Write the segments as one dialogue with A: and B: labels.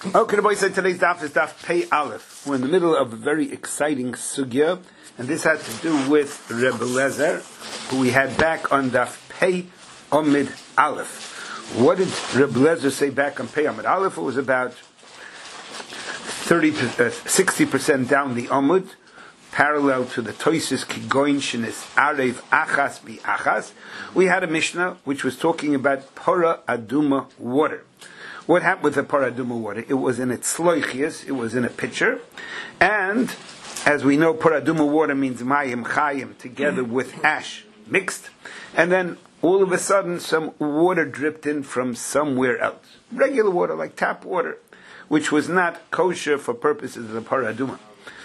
A: Okay, the boy said today's daf is daf Pei Aleph. We're in the middle of a very exciting sugya, and this has to do with Reb Lezer, who we had back on daf Pei Omid Aleph. What did Reb Lezer say back on Pei Omid Aleph? It was about 60% down the Omud, parallel to the Toises Kigoin Shenis Arev Achas Bi Achas. We had a Mishnah which was talking about Pora Aduma water. What happened with the paraduma water? It was in its sloichias, it was in a pitcher, and as we know, paraduma water means mayim chayim, together with ash mixed, and then all of a sudden some water dripped in from somewhere else. Regular water, like tap water, which was not kosher for purposes of the paraduma.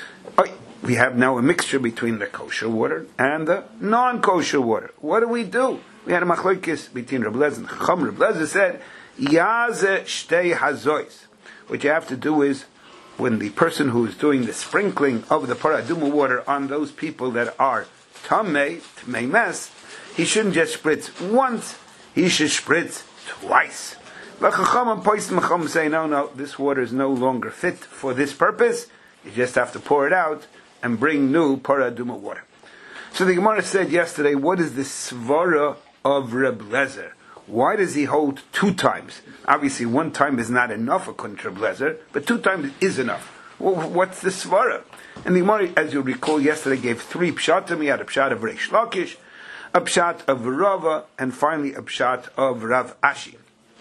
A: We have now a mixture between the kosher water and the non-kosher water. What do? We had a machlokes between Reb Lezer and Chacham. Reb Lezer said, Yaze shtei hazois. What you have to do is, when the person who is doing the sprinkling of the paraduma water on those people that are tamei mes, he shouldn't just spritz once, he should spritz twice. But Chacham and Poism say, no, this water is no longer fit for this purpose. You just have to pour it out and bring new paraduma water. So the Gemara said yesterday, what is the svara of Reb Lezer? Why does he hold 2 times? Obviously, 1 time is not enough according to Reb Lezer, but 2 times is enough. Well, what's the svara? And the Gemara, as you recall, yesterday gave 3 pshatim. He had a pshat of Reish Lakish, a pshat of Rava, and finally a pshat of Rav Ashi.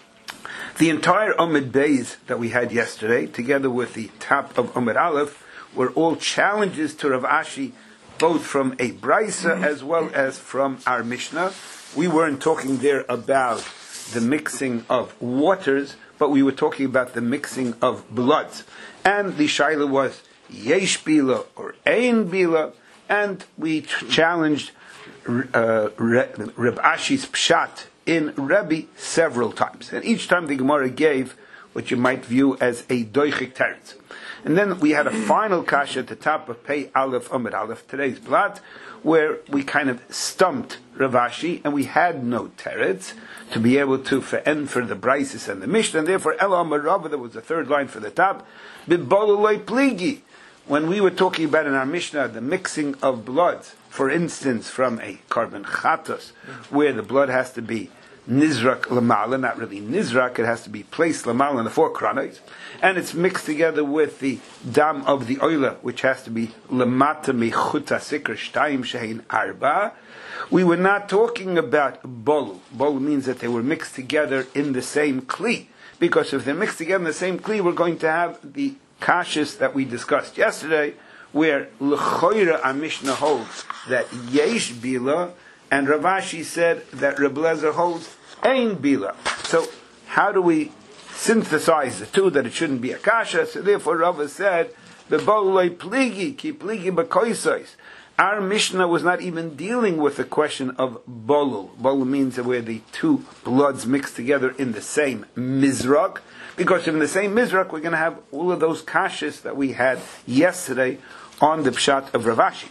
A: The entire Omid Beis that we had yesterday, together with the top of Omid Aleph, were all challenges to Rav Ashi, both from a Braisa as well as from our Mishnah. We weren't talking there about the mixing of waters, but we were talking about the mixing of bloods. And the shaila was yesh bila or ein bila, and we challenged Reb Ashi's pshat in Rebbe several times. And each time the Gemara gave what you might view as a doichik teretz. And then we had a final kasha at the top of Pei Aleph Amid Aleph, today's blot, where we kind of stumped Rav Ashi, and we had no teretz to be able to end for the Brises and the Mishnah, and therefore Ela Amar Rava, there was a third line for the top, Bibololoi Pligi. When we were talking about in our Mishnah the mixing of bloods, for instance, from a carbon chatos, where the blood has to be nizrak lamala, not really nizrak, it has to be placed lamala in the 4 kronos, and it's mixed together with the dam of the oila, which has to be lamata mechuta sikr shtayim shehin arba. We were not talking about bolu. Bolu means that they were mixed together in the same kli, because if they're mixed together in the same kli, we're going to have the kashis that we discussed yesterday, where l'choira our Mishnah holds that yesh bila, and Rav Ashi said that Reb Lezer holds ein bila. So how do we synthesize the two, that it shouldn't be a kasha? So therefore Rava said, Bebolei pligi, ki pligi b'koisos. Our Mishnah was not even dealing with the question of bolul. Bolul means that where the 2 bloods mixed together in the same mizrak, because in the same mizrak we're going to have all of those kashas that we had yesterday on the pshat of Rav Ashi.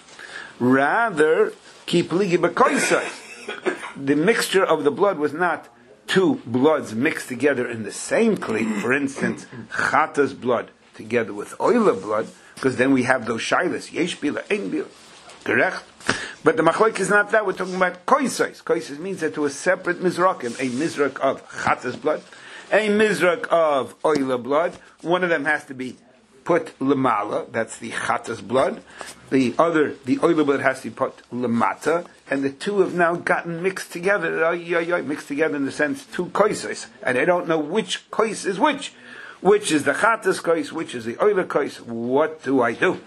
A: Rather, ki pligi b'koisos. The mixture of the blood was not 2 bloods mixed together in the same kli. For instance, chata's blood together with oila blood, because then we have those shilas, yesh bila, ein bila. Correct? But the machlok is not that. We're talking about koisos. Koisos means that to a separate mizrakim, a mizrak of chata's blood, a mizrak of oila blood. One of them has to be put lamala, that's the chata's blood. The oila blood has to be put lamata, and the 2 have now gotten mixed together. Mixed together in the sense 2 koisos, and I don't know which kois is which. Which is the chata's kois, which is the oila kois. What do I do?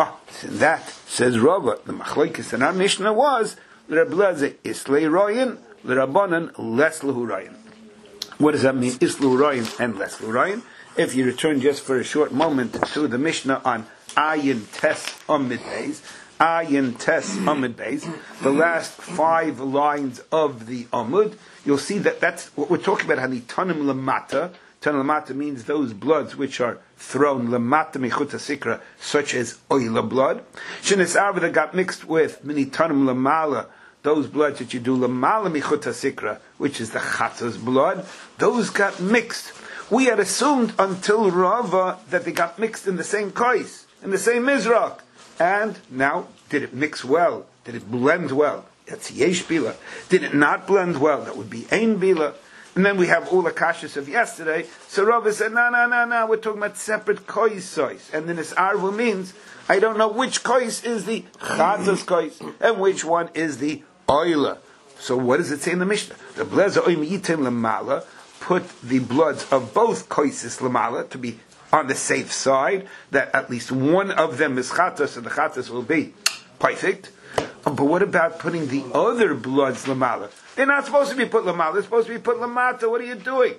A: That says Rava. The machlokes in our Mishnah was Reb Lezer islei royin, l'Rabbanan les lehu royin. What does that mean? Islu royin and les lehu royin. If you return just for a short moment to the Mishnah on Ayin Tes Amid Beis, Ayin Tes Amid Beis, the last 5 lines of the Amud, you'll see that that's what we're talking about. Hani tanim lamata. Tanim lamata means those bloods which are thrown lamata mechuta sikra, such as oila blood. Shenis arba that got mixed with mini tanim lamala, those bloods that you do lamala mechuta sikra, which is the chata's blood. Those got mixed We had assumed until Rava that they got mixed in the same kais, in the same mizrach. And now, did it mix well? Did it blend well? That's yesh bila. Did it not blend well? That would be ein bila. And then we have all the kashas of yesterday. So Rava said, no, we're talking about separate kais. And then this arvu means, I don't know which kais is the chatas kais, and which one is the oila. So what does it say in the Mishnah? The blazer oim yitin lemala, put the bloods of both kaisis lemala to be on the safe side, that at least one of them is chatas, and the chatas will be perfect. But what about putting the other bloods lamala? They're not supposed to be put lamala, they're supposed to be put lamata. What are you doing?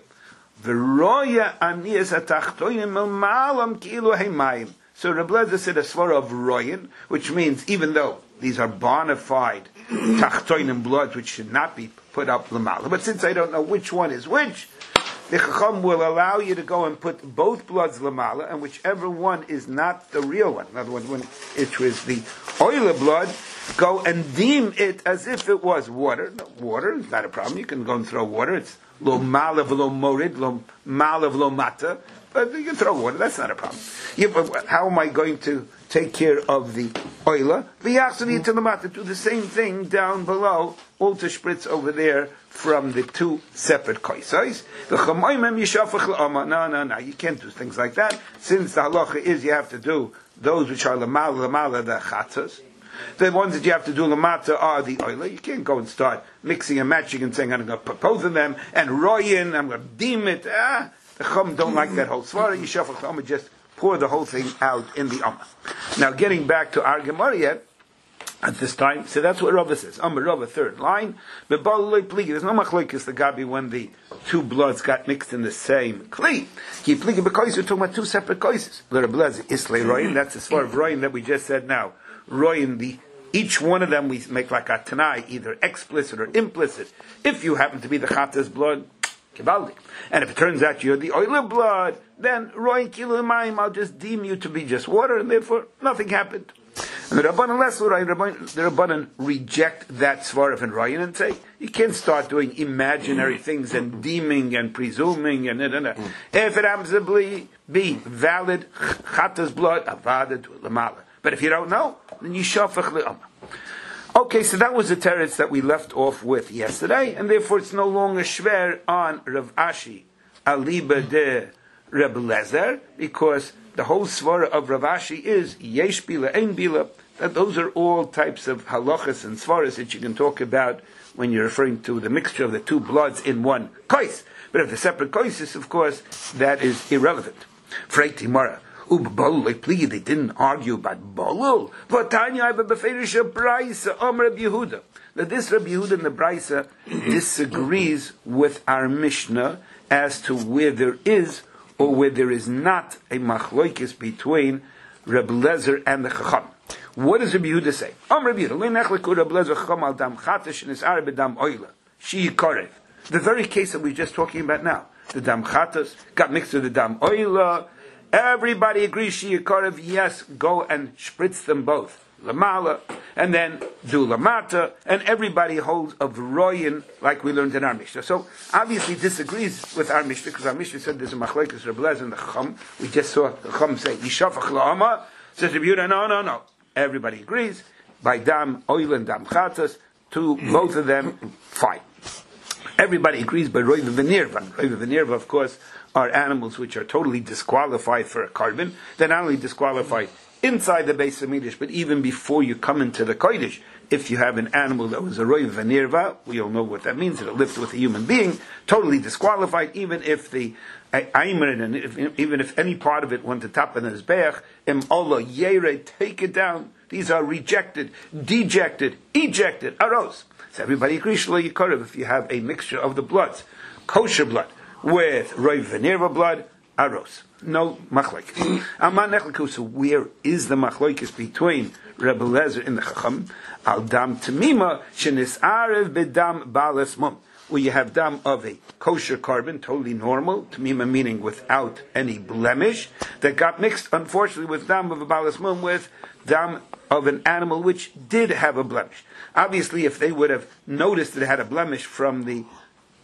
A: V'roya aniyas atachtoinim malmalam ki'ilu heimayim. So Reb Lezer said a svara of royan, which means even though these are bona fide tachtoinim bloods, which should not be put up lamala, but since I don't know which one is which, the Chacham will allow you to go and put both bloods lamala, and whichever one is not the real one, in other words, when it was the oila blood, go and deem it as if it was water. No, water is not a problem. You can go and throw water. It's lo malav lo morid, lo malav lo mata. But you can throw water. That's not a problem. But how am I going to take care of the oila? V'yachsani to the mata. Do the same thing down below. All to spritz over there from the two separate kaisais. The chamayim yishafach la'ama. No. You can't do things like that. Since the halacha is you have to do those which are lamala, the chatzas. The ones that you have to do lamata are the oila. You can't go and start mixing and matching and saying I'm going to put both of them and royin. I'm going to deem it. The chum don't like that whole svara. Yishafach la'ama, just pour the whole thing out in the amma. Now getting back to our Gemara yet. At this time, so that's what Rava says. Rava, third line. There's no machlokes the gabi when the two bloods got mixed in the same kli. Because we're talking about two separate kaises. That's as far as royin that we just said now. Royin, each one of them we make like a tanai, either explicit or implicit. If you happen to be the chatas blood, kibaldi. And if it turns out you're the oila blood, then royin kilu mayim, I'll just deem you to be just water, and therefore nothing happened. And the Rabbanan reject that Svaraf and Ryan and say, you can't start doing imaginary things and deeming and presuming and If it happens to be valid, Chata's blood, Avada to Lamala. But if you don't know, then you shafach le'ama. Okay, so that was the teretz that we left off with yesterday, and therefore it's no longer shver on Rav Ashi, aliba de Reb Lezer, because the whole svara of Rav Ashi is yesh bila, ein bila. That those are all types of halachas and svaras that you can talk about when you're referring to the mixture of the two bloods in one kais. But if the separate kaises, of course, that is irrelevant. Freiti Mara. They didn't argue about Balul. Vatanya, I have a beferish Braisa, Reb Yehuda. That this Reb Yehuda in the Braisa disagrees with our Mishnah as to where there is or where there is not a machloikis between Reb Lezer and the Chacham. What does Reb Yehuda say? The very case that we're just talking about now. The dam chatas got mixed with the dam oila. Everybody agrees shiyakarev, yes, go and spritz them both. Lamala, and then do lamata, and everybody holds of royin, like we learned in our Mishnah. So, obviously disagrees with our Mishnah, because our Mishnah said there's a machlekes Reb Lezer and the Chacham. We just saw the Chacham say, Yishafach la'ama, says Reb Yehuda, no. Everybody agrees, by dam oil and dam chatas, to both of them, fine. Everybody agrees by Roiv V'Nirva. Roiv V'Nirva, of course, are animals which are totally disqualified for a carbon. They're not only disqualified inside the base of Midrash, but even before you come into the Kodesh, if you have an animal that was a Roiv V'Nirva, we all know what that means, it'll live with a human being, totally disqualified, even if the Aymer, and even if any part of it went to top of the Zbeach, Im Allah Yere, take it down. These are rejected, dejected, ejected, aros. So everybody agrees, Shlo Yikarev, if you have a mixture of the bloods, kosher blood, with Roiv V'Nirva blood, aros. No machlokes. Aman nechleku. So where is the machlokes between Rebbe Lezer and the Chacham? Al dam tamima shenis'arev bedam balas mum. Where you have dam of a kosher carbon, totally normal, tamima meaning without any blemish, that got mixed, unfortunately, with dam of a balas mum, with dam of an animal which did have a blemish. Obviously, if they would have noticed that it had a blemish from the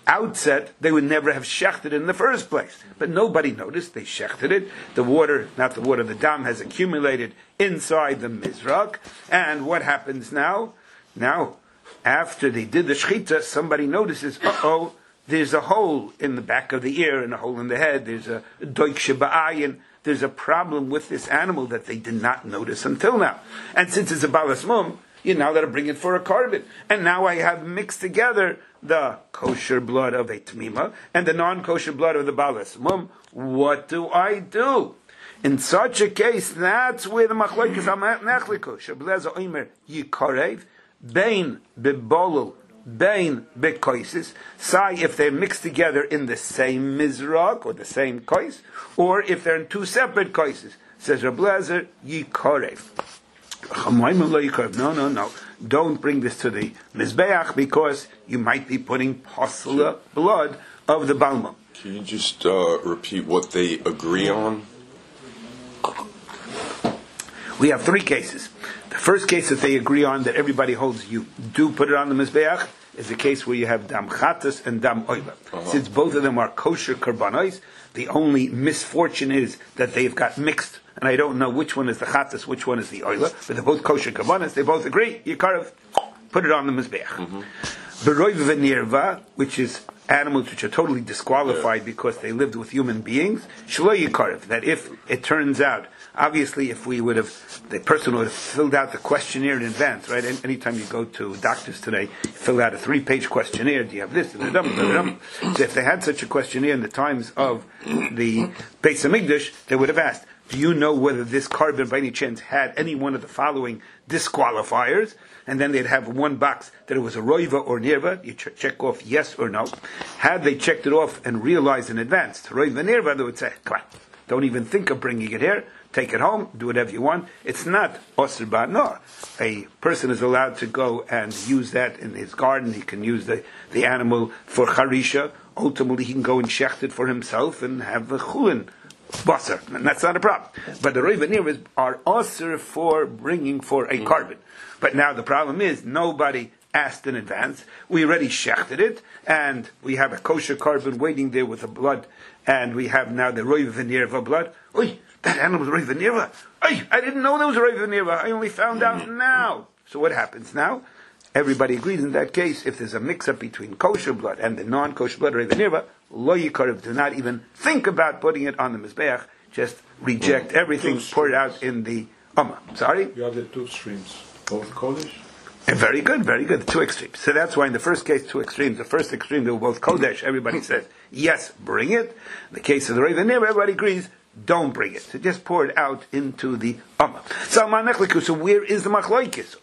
A: outset, they would never have shechted it in the first place. But nobody noticed. They shechted it. The water, not the water, the dam has accumulated inside the mizrak. And what happens now? Now, after they did the shechita, somebody notices, there's a hole in the back of the ear and a hole in the head. There's a doik sheba'ayin. There's a problem with this animal that they did not notice until now. And since it's a balas mum, you now got to bring it for a carbon. And now I have mixed together the kosher blood of a tmima and the non-kosher blood of the balas mum. What do I do? In such a case, that's where the machlokes amachliku. Shableza oimer yikarev bein bebolul bein bekoisis. Say if they're mixed together in the same mizrak or the same kois, or if they're in two separate koises. Says Rablezer yikarev. No. Don't bring this to the Mizbeach because you might be putting posla blood of the Balma.
B: Can you just repeat what they agree on?
A: We have three cases. The first case that they agree on, that everybody holds you do put it on the Mizbeach, is the case where you have dam chatas and dam oila. Since both of them are kosher karbanos, the only misfortune is that they've got mixed. And I don't know which one is the chatas, which one is the oila, but they're both kosher karbanos. They both agree. You put it on the mizbeach. Beroiv v'nirva, which is animals which are totally disqualified because they lived with human beings. Shlo yikarev, that if it turns out, obviously, if we would have, the person would have filled out the questionnaire in advance, right? And anytime you go to doctors today, you fill out a 3-page questionnaire. Do you have this? So if they had such a questionnaire in the times of the Beis Hamikdash, they would have asked, do you know whether this carbon by any chance had any one of the following disqualifiers? And then they'd have one box that it was a roiva or nirva. You check off yes or no. Had they checked it off and realized in advance, roiva nirva, they would say, come on, don't even think of bringing it here. Take it home, do whatever you want. It's not osir ba'nor. A person is allowed to go and use that in his garden. He can use the animal for charisha. Ultimately, he can go and shecht it for himself and have a chulin basar, and that's not a problem. But the roiv nirvas are osir for bringing for a carbon. But now the problem is nobody asked in advance. We already shechted it, and we have a kosher carbon waiting there with the blood, and we have now the roiv nirva blood. Oy, that animal was roiv nirva. Oy, I didn't know there was a roiv nirva. I only found out now. So what happens now? Everybody agrees in that case, if there's a mix-up between kosher blood and the non-kosher blood, roiv nirva, lo yikarev, do not even think about putting it on the mizbeach. Just reject everything, pour it out in the Ummah. Sorry?
C: You have the two streams, both Kodesh?
A: Very good, the two extremes. So that's why in the first case, two extremes. The first extreme, they were both Kodesh. Everybody says, yes, bring it. In the case of the Raven, everybody agrees, don't bring it. So just pour it out into the Ummah. So where is the Machloikis?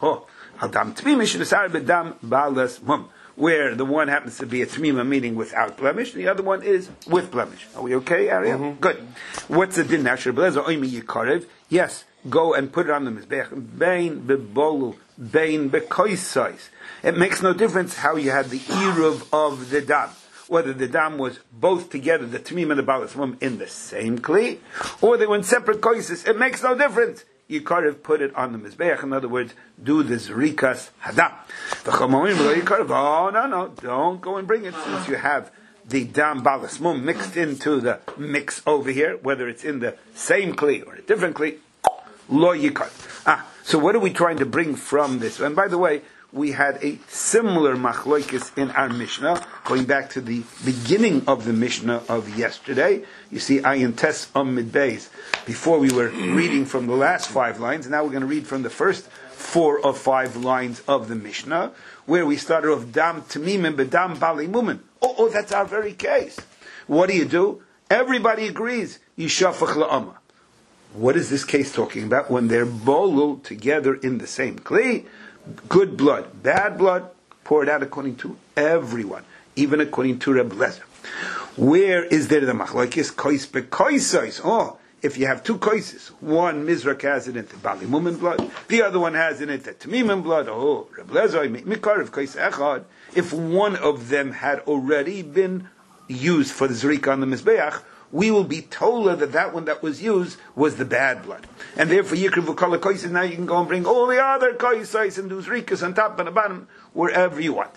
A: Where the one happens to be a tmima, meaning without blemish, and the other one is with blemish. Are we okay, Ariel? Mm-hmm. Good. What's the din now? Yes, go and put it on the mizbech. Bein bebolu, bein bekoisais. It makes no difference how you had the eruv of the dam. Whether the dam was both together, the tmima and the balas mum, in the same kli, or they were in separate koises. It makes no difference. You could have put it on the mizbeach. In other words, do the zrikas hadam. Oh, no, don't go and bring it, since you have the dam balas mum mixed into the mix over here, whether it's in the same kli or a different kli. Lo yikar. So what are we trying to bring from this? And by the way, we had a similar machloikis in our Mishnah, going back to the beginning of the Mishnah of yesterday. You see, Ayin Tes Amid Beis. Before we were reading from the last 5 lines, now we're going to read from the first 4 or 5 lines of the Mishnah, where we started off Dam Tamimim Bedam Bali Mumin. Oh, that's our very case. What do? Everybody agrees. Yishafach la'ama. What is this case talking about? When they're bolul together in the same kli, good blood, bad blood, poured out according to everyone, even according to Reb Lezer. Where is there the machlokes? Kois bekoisais. Oh, if you have 2 koises, one Mizrak has it in the Bali Mumin blood, the other one has it in the Tamimim blood. Oh, Reb Lezer, Mikarev kois echad. If one of them had already been used for the zrika on the Mizbeach, we will be told that one that was used was the bad blood. And therefore, Yikriv V'Kala Koises, now you can go and bring all the other Koises and do Zrikas on top and the bottom. wherever you want.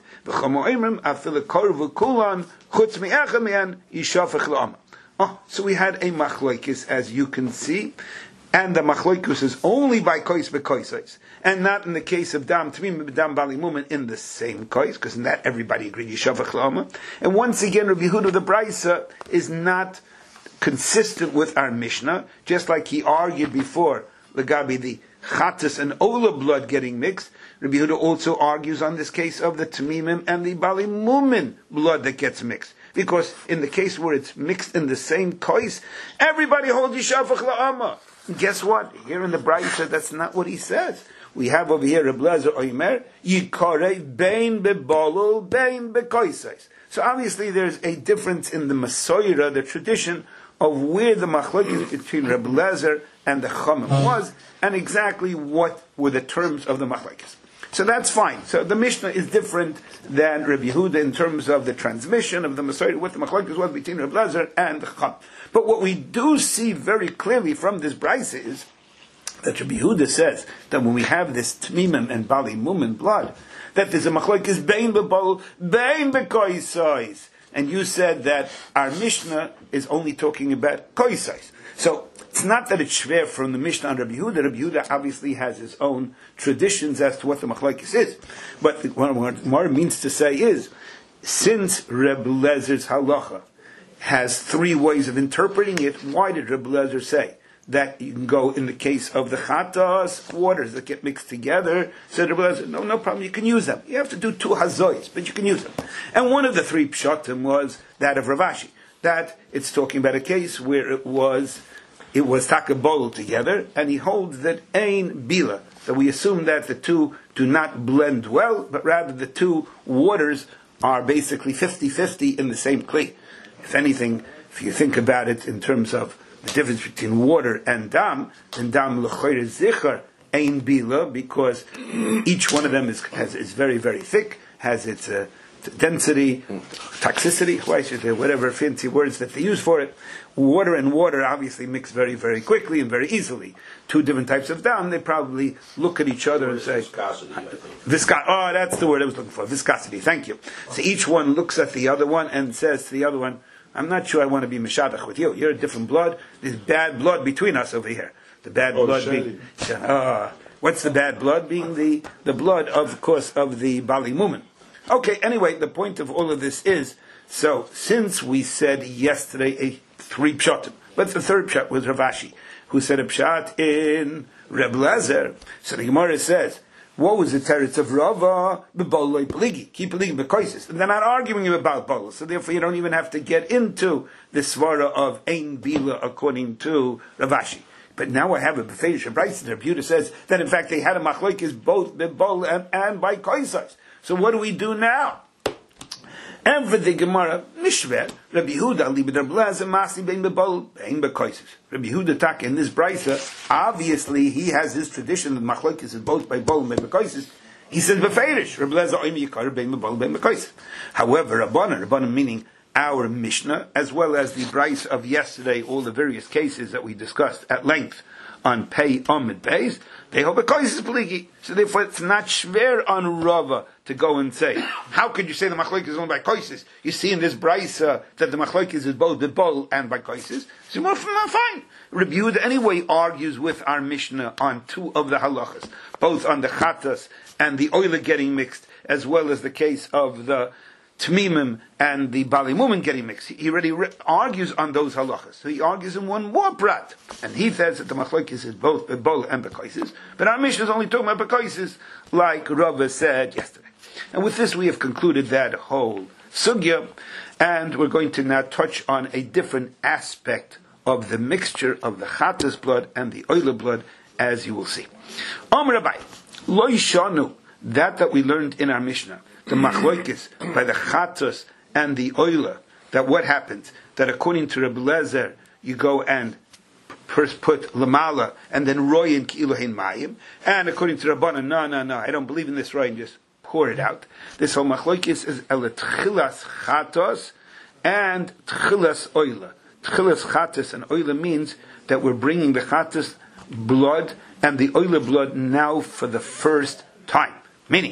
A: So we had a machlokes, as you can see, and the machlokes is only by kois bekoisais, and not in the case of dam tmim dam bali mumen in the same kois, because in that everybody agreed yishafach la'ama. And once again, Rabbi Yehuda the Brisa is not consistent with our Mishnah, just like he argued before, Lagabi the Chatas and Ola blood getting mixed. Rabbi Yehuda also argues on this case of the Tamimim and the Bali Mumin blood that gets mixed. Because in the case where it's mixed in the same kois, everybody holds Yishafach La'ama. Guess what? Here in the Brisa, that's not what he says. We have over here Reb Lezer Oimer, Yikarei bein bebolul bein bekoisais. So obviously there's a difference in the Masoira, the tradition of where the machlokes between Reb Lezer and the Chachamim was, and exactly what were the terms of the machlokes. So that's fine. So the Mishnah is different than Reb Yehuda in terms of the transmission of the Masoira, what the machlokes was between Reb Lezer and the Chachamim. But what we do see very clearly from this brisa is that Rabbi Yehuda says that when we have this Tmimim and Bali Mumin blood, that there's a machlokes bein bebol, bein bekoisais. And you said that our Mishnah is only talking about koisais. So it's not that it's shver from the Mishnah on Rabbi Yehuda. Rabbi Yehuda obviously has his own traditions as to what the machlokes is. But what Mar means to say is, since Reb Lezer's halacha has three ways of interpreting it, why did Reb Lezer say that you can go in the case of the chatas, waters that get mixed together? Said Reb Lezer, no problem, you can use them. You have to do two hazois, but you can use them. And one of the three pshatim was that of Rav Ashi, that it's talking about a case where it was takabol together, and he holds that ein bila, that we assume that the two do not blend well, but rather the two waters are basically 50-50 in the same kli. If anything, if you think about it in terms of the difference between water and dam, then dam l'choyer zichar ein bila, because each one of them is very, very thick, has its density, toxicity, whatever fancy words that they use for it. Water and water obviously mix very, very quickly and very easily. Two different types of dam, they probably look at each other and say,
D: viscosity, I think.
A: Oh, that's the word I was looking for, viscosity, thank you. So each one looks at the other one and says to the other one, I'm not sure I want to be meshadach with you. You're a different blood. There's bad blood between us over here. The bad blood being... what's the bad blood? Being the blood, of course, of the Bali Mumin. Okay, anyway, the point of all of this is, so since we said yesterday three pshatim, but the third pshat was Rav Ashi, who said a pshat in Reb Lezer. So the Gemara says, what was the teretz of Rava? B'boloi peligi, keep peligi b'koisis. And they're not arguing about bol, so therefore you don't even have to get into the svara of ein bila according to Rav Ashi. But now I have a befeidish brayso. The Rebbe says that in fact they had a machlokes both b'bol and by koisais. So what do we do now? And for the Gemara, Mishver, Rabbi Yehuda, Libid Reb Lezer, Masi bein bebol, bein bekoises. Rabbi Yehuda tak in this brayso, obviously he has his tradition that machlokes is both by bol and by bekoises. He says befeidish, Reb Lezer oim yikar bein bebol bein bekoises. However, Rabbanan meaning our Mishnah, as well as the brayso of yesterday, all the various cases that we discussed at length on Pei Amid Beis, they hold bekoises peligi. So therefore it's not shver on Rava to go and say, how could you say the machlokes is only by koises? You see in this brayso that the machlokes is both the bol and by koises. So well, fine. Rabbi Yehuda anyway argues with our Mishnah on two of the halachas, both on the chatas and the oila getting mixed, as well as the case of the Tmimim and the Bali Mumin getting mixed. He already argues on those halachas. So he argues in one more prat. And he says that the machlokes is both bebol and bekoises. But our Mishnah is only talking about bekoises, like Rava said yesterday. And with this we have concluded that whole sugya. And we're going to now touch on a different aspect of the mixture of the chatas blood and the oila blood, as you will see. Rabbi, lo yishanu, that we learned in our Mishnah, the machlokes by the chatos and the oila, that what happens? That according to Reb Lezer, you go and first put lamala and then royin ki'ilohin mayim, and according to Rabbanan, no, I don't believe in this royin, just pour it out. This whole machlokes is el tchilas chatos and tchilas oila. Tchilas chatos and oila means that we're bringing the chatos blood and the oila blood now for the first time. Meaning,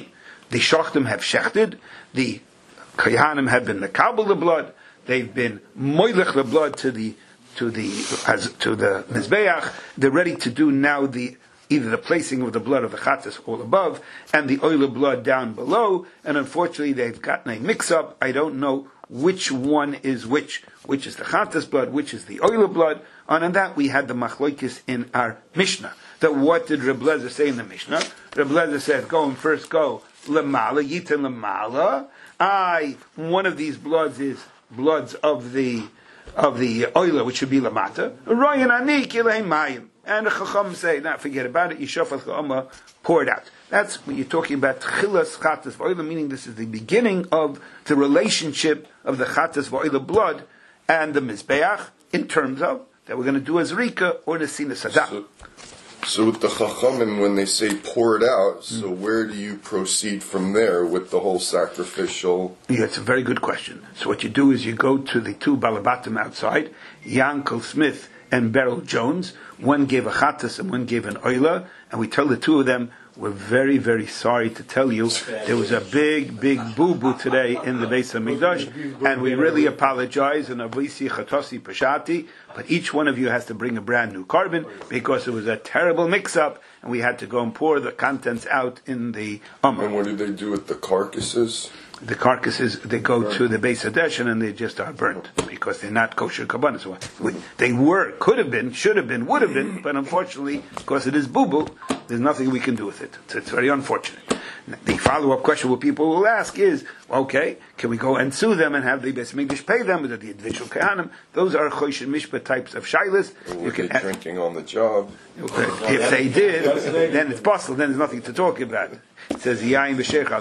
A: the Shachtim have shechted, the Kohanim have been mekabel the blood, they've been moilech the blood to the Mizbeach, they're ready to do now either the placing of the blood of the Chattas all above, and the oil of blood down below, and unfortunately they've gotten a mix-up. I don't know which one is which is the Chattas blood, which is the oil of blood, and on that we had the Machlokes in our Mishnah. That what did Reb Lezer say in the Mishnah? Reb Lezer said, go Lamala, Yitin Lamala. One of these bloods is bloods of the oil, which should be Lamata. Royan Anik Yilei Mayim. And the Chacham say, forget about it, Yishafat Cha'ama, pour it out. That's when you're talking about Chilas Chattas V'oila, meaning this is the beginning of the relationship of the Chattas V'oila blood and the Mizbeach, in terms of that we're going to do as Rika or Nesina Sadah.
B: So with the Chachamim, when they say pour it out, so where do you proceed from there with the whole sacrificial?
A: Yeah, it's a very good question. So what you do is you go to the two Balabatim outside, Yankel Smith and Beryl Jones. One gave a Chattas and one gave an Oila, and we tell the two of them, we're very, very sorry to tell you there was a big, big boo-boo today in the Beis HaMikdash, and we really apologize, and Avisi Chatosi Pashati, but each one of you has to bring a brand new carbon, because it was a terrible mix-up, and we had to go and pour the contents out in the Ummah.
B: And what do they do with the carcasses?
A: The carcasses, they go to the Beis HaDeshen and they just are burnt because they're not kosher kabbalah. So they could have been, should have been, would have been, but unfortunately, because it is boo-boo, there's nothing we can do with it. It's very unfortunate. The follow-up question what people will ask is, okay, can we go and sue them and have the Beis HaMikdash pay them, or the individual Kohanim? Those are Choshen Mishpah types of shilas.
B: Or were they drinking on the job?
A: If they did, then it's possible, then there's nothing to talk about. It says, and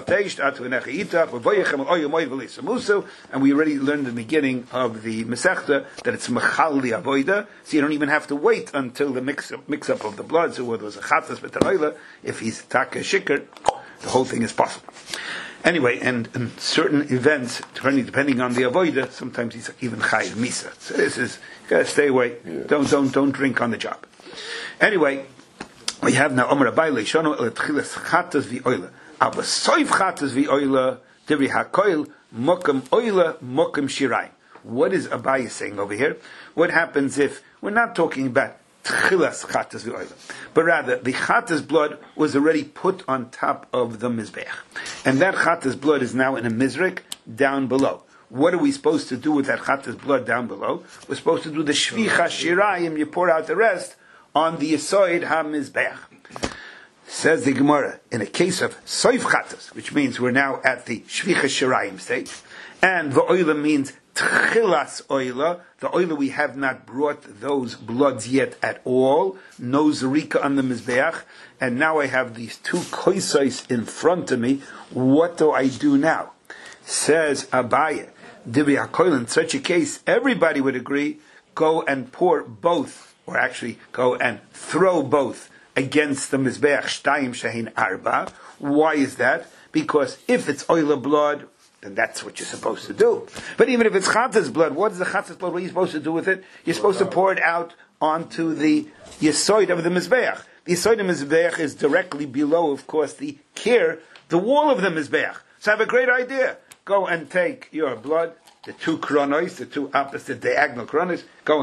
A: we already learned in the beginning of the Masechta that it's Machal li Avoida, so you don't even have to wait until the mix-up of the blood, so whether it was a Chattas B'Tanoila, if he's Taka Shikr, the whole thing is possible. Anyway, and in certain events, depending on the Avoida, sometimes he's even Chayiv Misa. So this is, you gotta stay away, don't drink on the job. Anyway, we have now Omer Abai Leishonu El Tchilas Chattas V'Oila. Ava Soif Chattas V'Oila Divri HaKoil Mokum Oila Mokum Shirayim. What is Abai saying over here? What happens if we're not talking about Tchilas Chattas V'Oila, but rather the Chattas blood was already put on top of the Mizbeach, and that Chattas blood is now in a Mizrik down below. What are we supposed to do with that Chattas blood down below? We're supposed to do the Shvicha Shirayim. You pour out the rest on the Yisoid HaMizbeach. Says the Gemara, in a case of Soif Chattas, which means we're now at the Shvicha Shirayim stage, and the Oila means Tchilas Oila, the Oila we have not brought those bloods yet at all, no Zerika on the Mizbeach, and now I have these two Koisais in front of me, what do I do now? Says Abaye, Divi HaKoil, in such a case, everybody would agree, go and pour both, or actually go and throw both against the Mizbeach Shtayim Shehin Arba. Why is that? Because if it's oil blood, then that's what you're supposed to do. But even if it's Chattas blood, what is the Chattas blood? What are you supposed to do with it? You're supposed to pour it out onto the Yesoid of the Mizbeach. The Yesoid of the Mizbeach is directly below, of course, the Kir, the wall of the Mizbeach. So I have a great idea. Go and take your blood, the two kronos, the two opposite diagonal kronos, go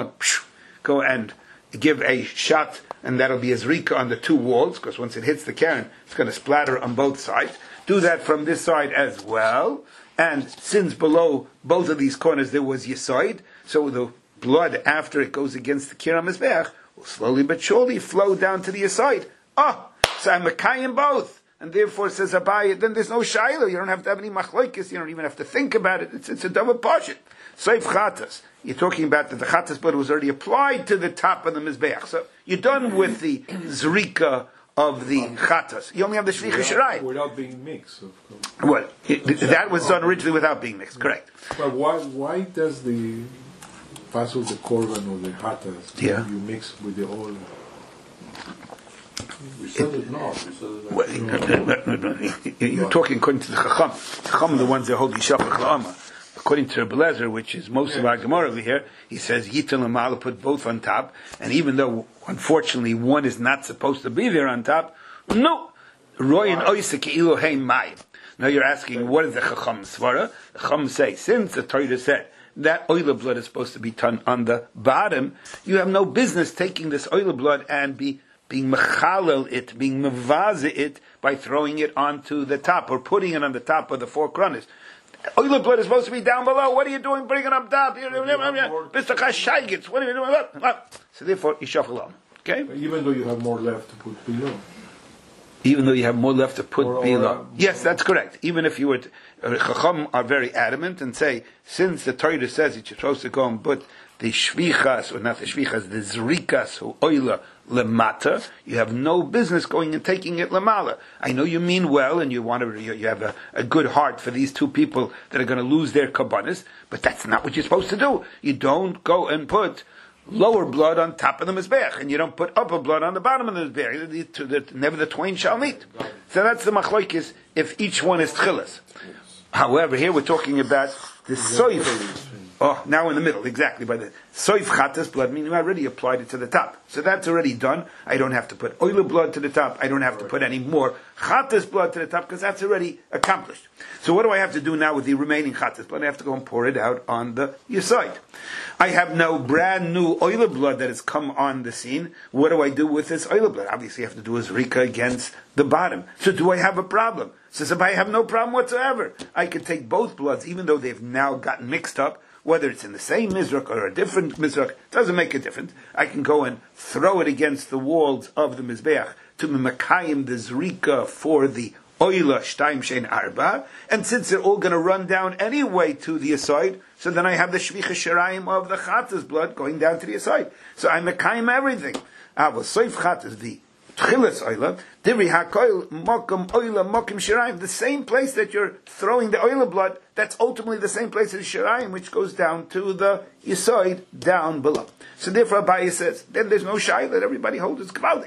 A: and give a shot, and that'll be a zrika on the two walls, because once it hits the Karen, it's going to splatter on both sides. Do that from this side as well. And since below both of these corners there was Yesoid, so the blood, after it goes against the Kiram Mizbeach, will slowly but surely flow down to the Yesoid. So I'm Mekayim both. And therefore, says Abai, then there's no Shaila. You don't have to have any Machlokes. You don't even have to think about it. It's a double Pashit. Seif Chattas. You're talking about that the Chattas blood was already applied to the top of the Mizbeach. So you're done with the Zrika of the Chattas. You only have the Shvicha Shirayim.
C: Without being mixed, of course.
A: Well, that was done originally without being mixed, correct.
C: But why does the Pasul the Korban or the Chattas you mix with the oil?
D: We said it not.
A: You're talking according to the Chacham. The Chacham are the ones that hold Yishafach La'ama. According to Rebbe Lezer, which is most of our Gemara over here, he says Yitin Lamala put both on top, and even though unfortunately one is not supposed to be there on top, no. Roy and Oisa Ke'ilu Hey Mayim. Now you're asking, what is the Chacham Svara? The Chacham say, since the Torah said that oil blood is supposed to be done on the bottom, you have no business taking this oil blood and being mechalel it, being mevaze it by throwing it onto the top or putting it on the top of the 4 kronis. Oil blood is supposed to be down below. What are you doing bringing it up top? What are you doing? So therefore, you shuffle on. Okay?
C: Even though you have more left to put below.
A: Even though you have more left to put below. Yes, that's correct. Even if you were Chacham are very adamant and say, since the Torah says that you're supposed to go and put the shvichas, or not the shvichas, the zrikas, or oila, lemata, you have no business going and taking it lemala. I know you mean well, and you want to, you have a good heart for these 2 people that are going to lose their kabbanis, but that's not what you're supposed to do. You don't go and put lower blood on top of the mizbeach, and you don't put upper blood on the bottom of the mizbeach. Never the twain shall meet. So that's the machlokes if each one is tchilas. However, here we're talking about the soif. Oh, now in the middle, exactly. By the soif chatas blood, meaning I already applied it to the top. So that's already done. I don't have to put oil blood to the top. I don't have to put any more chatas blood to the top because that's already accomplished. So what do I have to do now with the remaining chatas blood? I have to go and pour it out on the yesod. I have no brand new oil blood that has come on the scene. What do I do with this oil blood? Obviously, I have to do a zrika against the bottom. So do I have a problem? So if I have no problem whatsoever, I could take both bloods, even though they've now gotten mixed up, whether it's in the same mizrach or a different mizrach, doesn't make a difference. I can go and throw it against the walls of the mizbeach to mekayim the zrika for the oila shtaim shein arba, and since they're all going to run down anyway to the aside, so then I have the shvicha shirayim of the chatas blood going down to the aside. So I mekayim everything. Well, soif chatas the tchilas oila, divri hakoil mokum oila mokum shirayim, the same place that you're throwing the oila blood, that's ultimately the same place as shirayim, which goes down to the yisoid down below. So therefore Abaye says, then there's no shay, let everybody hold his kvaldik.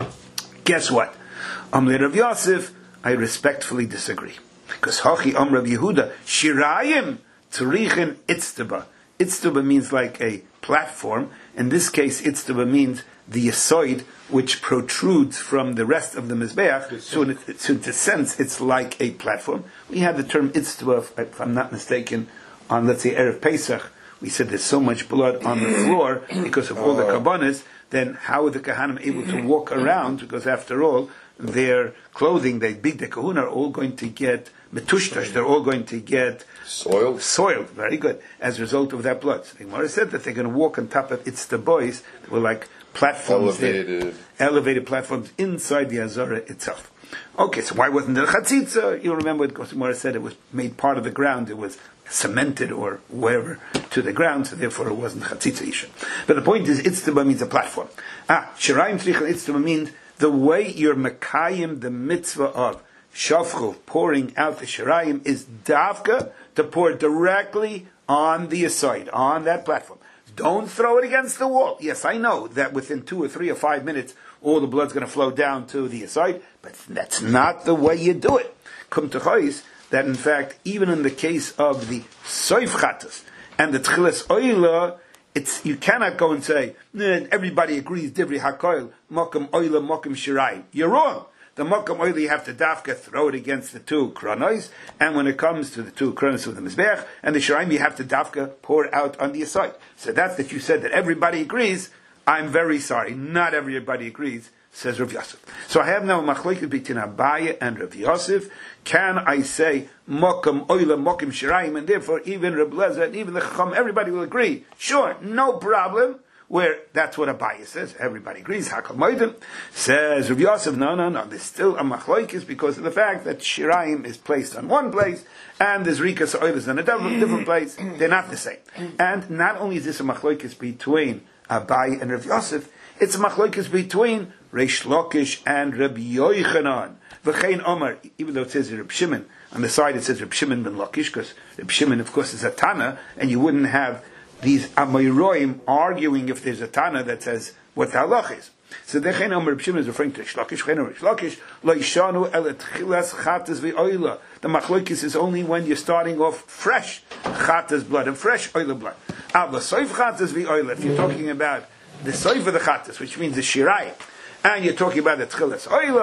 A: Guess what? Amle Rav Yosef, I respectfully disagree. Because Hachi Rav Yehuda, shirayim tzrichin itztaba. Itztaba means like a platform. In this case, itztaba means the yisoid, which protrudes from the rest of the mizbeach. So in a sense, it's like a platform. We had the term itztaba, if I'm not mistaken, on, let's say, Erev Pesach. We said there's so much blood on the floor because of all the kabbanis, then how are the kahanim able to walk around? Because after all, their clothing, they big the kahuna, are all going to get metushtash, they're all going to get soiled, very good, as a result of that blood. So the Gemara said that they're going to walk on top of it's the boys, that were like platforms, elevated platforms inside the Azara itself. Okay, so why wasn't there a chatzitza? You remember what Gemara said, it was made part of the ground, it was cemented or wherever to the ground, so therefore it wasn't chatzitza isha. But the point is, itztaba means a platform. Shirayim tzricha itztaba means the way you're mekayim the mitzvah of shafchu, pouring out the shirayim, is davka, to pour directly on the aside, on that platform. Don't throw it against the wall. Yes, I know that within 2 or 3 or 5 minutes, all the blood's going to flow down to the aside, but that's not the way you do it. Come to chayis, that in fact, even in the case of the soif chatas and the tchilas oila, you cannot go and say, everybody agrees, divri hakoil, mokum oila, mokum shirayim. You're wrong. The mokum oila, you have to dafka, throw it against the 2 kronos, and when it comes to the 2 kronos of the mizbeach, and the shirayim, you have to dafka, pour it out on the aside. So that's that you said that everybody agrees. I'm very sorry, not everybody agrees, says Rav Yosef. So I have now a machlokes between Abaye and Rav Yosef. Can I say mokum oila mokum shirayim, and therefore even Reb Lezer and even the Chacham, everybody will agree? Sure, no problem. Where that's what Abaye says, everybody agrees. Hakol Moedim says Rav Yosef, no. There's still a machlokes because of the fact that shirayim is placed on one place and the zrikas oil is on a different place. They're not the same. And not only is this a machlokes between Abaye and Rav Yosef, it's a machlokes between Reish Lakish and Rabbi Yochanan. V'chein Omar, even though it says Reb Shimon, on the side it says Reb Shimon ben Lakish, because Reb Shimon, of course, is a Tana, and you wouldn't have these Amoyroim arguing if there's a Tana that says what the halach is. So the V'chein Omar Reb Shimon is referring to Reish Lakish. V'chein Omar Reish Lakish, Lo yishanu el etchilas chatas v'oila. The machlokes is only when you're starting off fresh chatas blood and fresh oila blood. Avla soif chatas v'oila. If you're talking about the soif of the chatas, which means the shirai, and you're talking about the tchilas oila,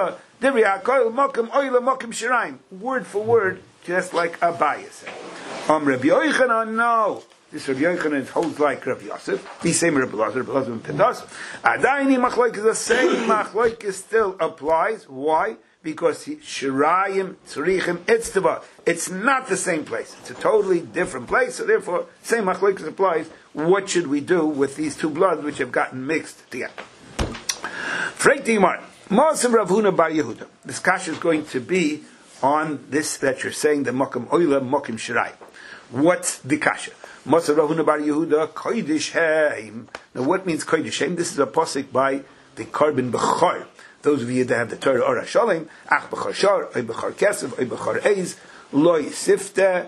A: Word for word, just like Abaye said. Rabbi Yochanan, no. This Rabbi Yochanan holds like Rabbi Yosef. The same Rabbi Lazar, Rabbi Lazar and Pedas. Adaini machlokes, the same machlokes still applies. Why? Because Shirayim, Tzrichim, Etztava. It's not the same place. It's a totally different place. So therefore, same machlokes applies. What should we do with these two bloods which have gotten mixed together? Freit Dimar, Ma'aseh Rav Huna bar Yehuda. This kasha is going to be on this that you're saying, the Mokim Oila, Mokim Shirayim. What's the kasha? Ma'aseh Rav Huna bar Yehuda, Kodesh Heim. Now what means Kodesh Heim? This is a posik by the Korban Bechor. Those of you that have the Torah Or HaSholem, Ach Bechor Shor, Oy Bechor Kesef, Oy Bechor Eiz, Loi Sifte,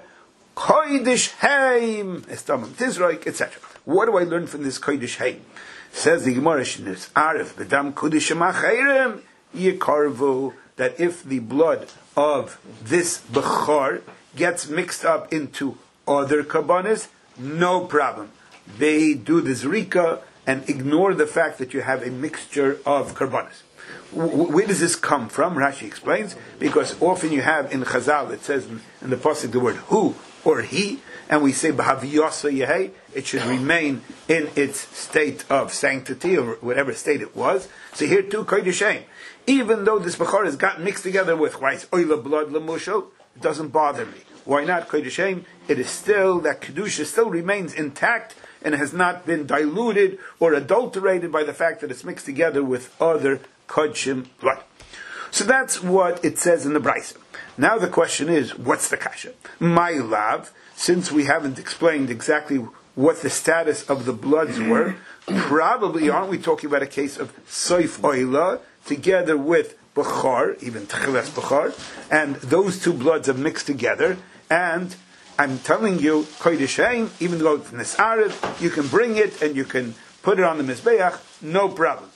A: Kodesh Heim, Estamim Tizroik, etc. What do I learn from this Kodesh Heim? Says the Gemara Shnus Arif Bedam Kodesh Machayrim Yikarvu, that if the blood of this Bechor gets mixed up into other Karbanis, no problem. They do the Zrika and ignore the fact that you have a mixture of Karbanis. Where does this come from? Rashi explains, because often you have in Chazal, it says in the pasuk the word who or he, and we say b'haviyasa yehei, it should remain in its state of sanctity or whatever state it was. So here too, kodesh heim, even though this bechor has gotten mixed together with rice, oila blood lemushel, it doesn't bother me. Why not kodesh heim? It is still, that kedusha still remains intact and has not been diluted or adulterated by the fact that it's mixed together with other kodshim blood. So that's what it says in the Brisa. Now the question is, what's the kasha? My love, since we haven't explained exactly what the status of the bloods were, probably aren't we talking about a case of soif oila together with bechor, even tchilas bechor, and those two bloods have mixed together, and I'm telling you, kodesh heim, even though it's nesarev, you can bring it and you can put it on the mizbeach, no problem.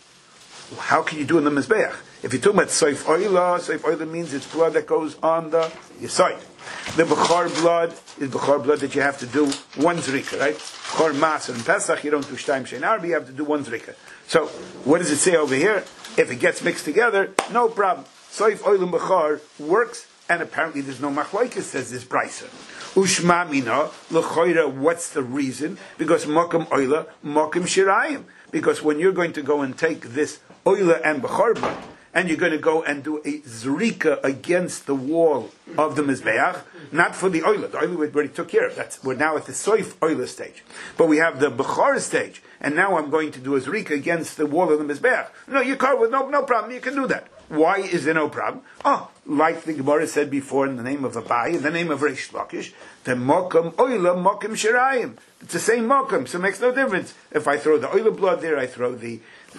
A: How can you do in the mizbeach? If you're talking about soif oila means it's blood that goes on the side. The bechor blood is bechor blood that you have to do one zrika, right? Bechor maser and Pesach, you don't do shtaim shein arba, you have to do one zrika. So, what does it say over here? If it gets mixed together, no problem. Soif oil and bechor works, and apparently there's no machlokes, says this brisa. Ushma mina l'choira. What's the reason? Because mokum oila, mokum shirayim. Because when you're going to go and take this oila and bechor blood, and you're going to go and do a zrika against the wall of the mizbeach, not for the oila. The oila we already took care of. We're now at the soif oila stage. But we have the bechor stage, and now I'm going to do a zrika against the wall of the mizbeach. No, you can't, no problem, you can do that. Why is there no problem? Like the Gemara said before, in the name of Abaye, in the name of Reish Lakish, the mokum oila, mokum shirayim. It's the same mokum, so it makes no difference. If I throw the oila blood there, I throw the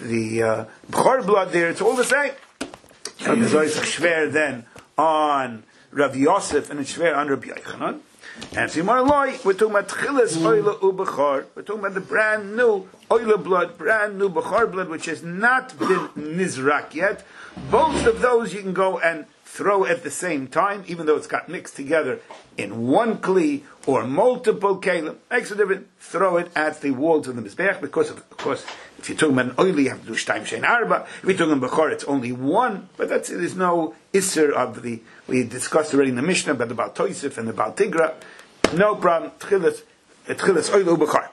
A: bechor blood there, it's all the same. And there's always a shver then on Rav Yosef and a shver on Rabbi Yochanan. And Simar Loi, we're talking about tchilas oila ubechor. We're talking about the brand new oila blood, brand new bechor blood, which has not been nizrak yet. Both of those you can go and throw at the same time, even though it's got mixed together in one kli or multiple kelim. Makes a difference. Throw it at the walls of the mizbeach, because of course, if you're talking about an oil, you have to do shtaim shein arba. If you're talking about bechor, it's only one. But there's no isser of the. We discussed already in the Mishnah about the Baal Tosef and the Baal Tigra. No problem. Tchilas oil ubechor.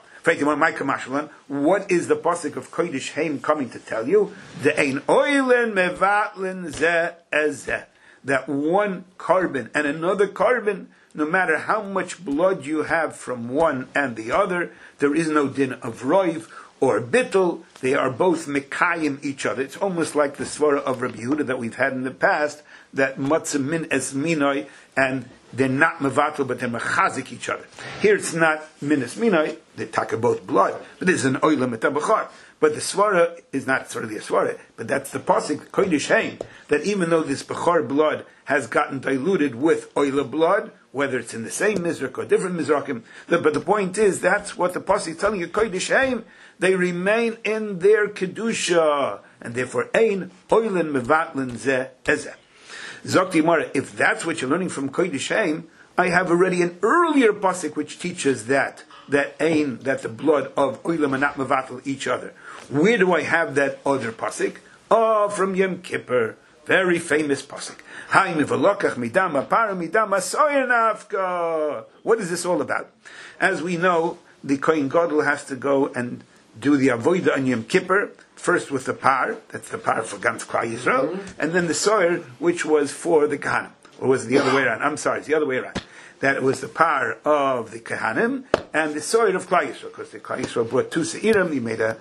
A: What is the pasuk of Kodesh Heim coming to tell you? The ein oilen mevatlin ze ezeh. That one carbon and another carbon, no matter how much blood you have from one and the other, there is no din of roiv or bittul. They are both mekayim each other. It's almost like the svara of Rabbi Yehuda that we've had in the past, that matzah min es minoi, and they're not mevatel, but they're mechazik each other. Here it's not min es minoi, they taka both blood, but this is an oila metabachar. But the svara is not really a svara, but that's the pasuk kodesh heim, that even though this bechor blood has gotten diluted with oila blood, whether it's in the same mizrak or different mizrakim, but the point is, that's what the pasuk is telling you, kodesh heim, they remain in their kedusha, and therefore ein oilin mevatlin ze ezeh. Zokti Mara, if that's what you're learning from kodesh heim, I have already an earlier pasuk which teaches that the blood of oilam and not mevatel each other. Where do I have that other pasuk? From Yom Kippur. Very famous pasuk. What is this all about? As we know, the Kohen Gadol has to go and do the avodah on Yom Kippur, first with the par, that's the par for Gans Klal Yisrael, and then the soyer, which was for the Kahanim. Or was it the other way around? I'm sorry, it's the other way around. That it was the par of the Kahanim and the soyer of Klal Yisrael, because the Klal Yisrael brought 2 seirim, he made a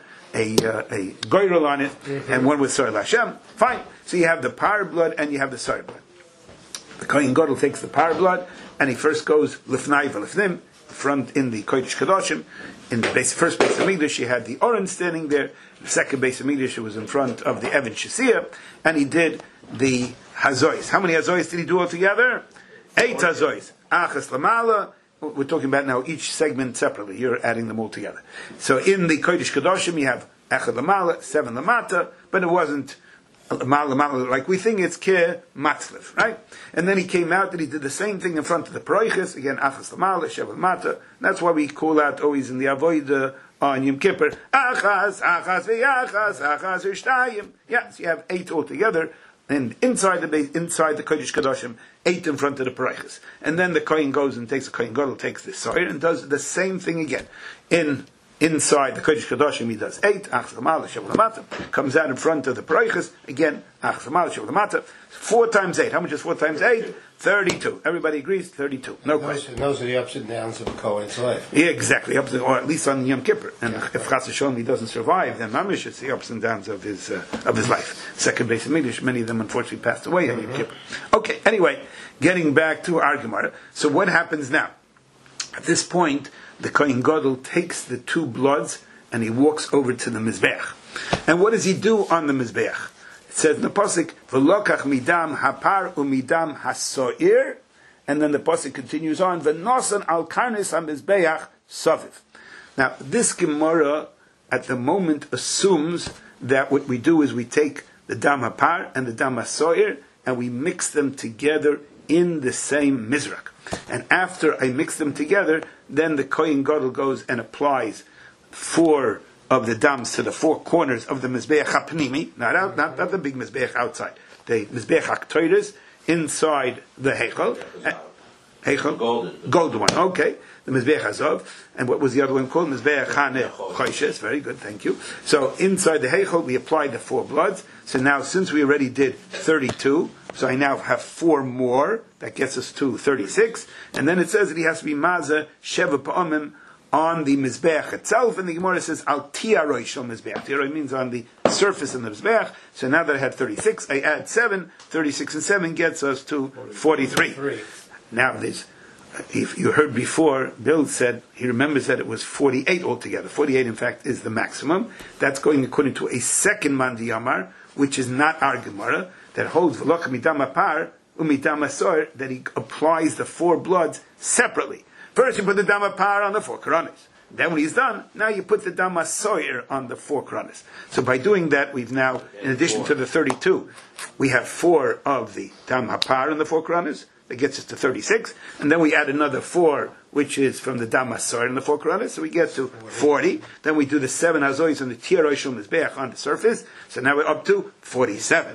A: goyrel on it, and one was soyer Hashem. Fine. So you have the par blood and you have the soyer blood. The Kohen Gadol takes the par blood, and he first goes lifnai v'lifnim, front in the Kodesh Kadoshim. In the first base of Mikdash, he had the Oren standing there. The second base of Mikdash, it was in front of the Evan Shasiyah, and he did the Hazois. How many Hazois did he do altogether? 8 Hazois. Achas Lamala. We're talking about now each segment separately. You're adding them all together. So in the Kodesh Kadoshim, you have Echad Lamala, 7 Lamata, but it wasn't Lamala like we think, it's Ke Matzlev, right? And then he came out and he did the same thing in front of the Paroiches, again, Achas Lamala, Shev Lamata. That's why we call out always in the Avodah on Yom Kippur, Achas, Achas V'Yachas, Achas V'Shtayim. Yes, you have 8 altogether. And inside the Kodesh Kadoshim, 8 in front of the Paroiches. And then the Kohen goes and takes the Kohen Gadol, takes the soyer, and does the same thing again. Inside the Kodesh Kadoshim, he does 8, Achas Lamala, Shev Lamata, comes out in front of the Paroiches, again, Achas Lamala, Shev Lamata, 4 times 8. How much is 4 times 8? 32. Everybody agrees? 32. No question.
D: Those are the ups and downs of a Kohen's life.
A: Yeah, exactly. Or at least on Yom Kippur. And if Chas Hashem he doesn't survive, then Mamish is the ups and downs of his life. Second base of Mikdash, many of them unfortunately passed away on Yom Kippur. Okay, anyway, getting back to our Gemara. So what happens now? At this point, the Kohen Gadol takes the 2 bloods and he walks over to the Mizbeach. And what does he do on the Mizbeach? It says in the pasuk, "V'lokach midam hapar u'midam hasoir," and then the pasuk continues on, "V'nosan al karnis hamizbeach saviv." Now, this Gemara at the moment assumes that what we do is we take the dam hapar and the dam hasoir and we mix them together in the same mizrak. And after I mix them together, then the Kohen Gadol goes and applies 4 of the dams to the 4 corners of the Mizbeach HaPnimi, not the big Mizbeach outside, the Mizbeach HaKtoides inside the Heichel. Golden one, okay. The Mizbeach Hazov. And what was the other one called? Mizbeach Haneh Choishes. Very good, thank you. So inside the Heichel, we applied the 4 bloods. So now, since we already did 32, so I now have 4 more. That gets us to 36. And then it says that he has to be Mazah Sheva Pa'omim on the Mizbeach itself, and the Gemara says, Al Tiaroi Shel Mizbeach. Tiaroi means on the surface of the Mizbeach. So now that I had 36, I add 7. 36 and 7 gets us to 43. Now, if you heard before, Bill said, he remembers that it was 48 altogether. 48, in fact, is the maximum. That's going according to a second Mandi Yamar, which is not our Gemara, that holds V'loch midam apar u'midam asor, that he applies the 4 bloods separately. First you put the dam apar on the 4 koronis. Then when he's done, now you put the dam asoyer on the 4 koronis. So by doing that, we've now, in addition to the 32, we have 4 of the dam apar on the 4 koronis. That gets us to 36. And then we add another 4, which is from the dam asoyer on the 4 koronis. So we get to 40. Then we do the 7 azoyos on the tiaroi shel mizbeach on the surface. So now we're up to 47.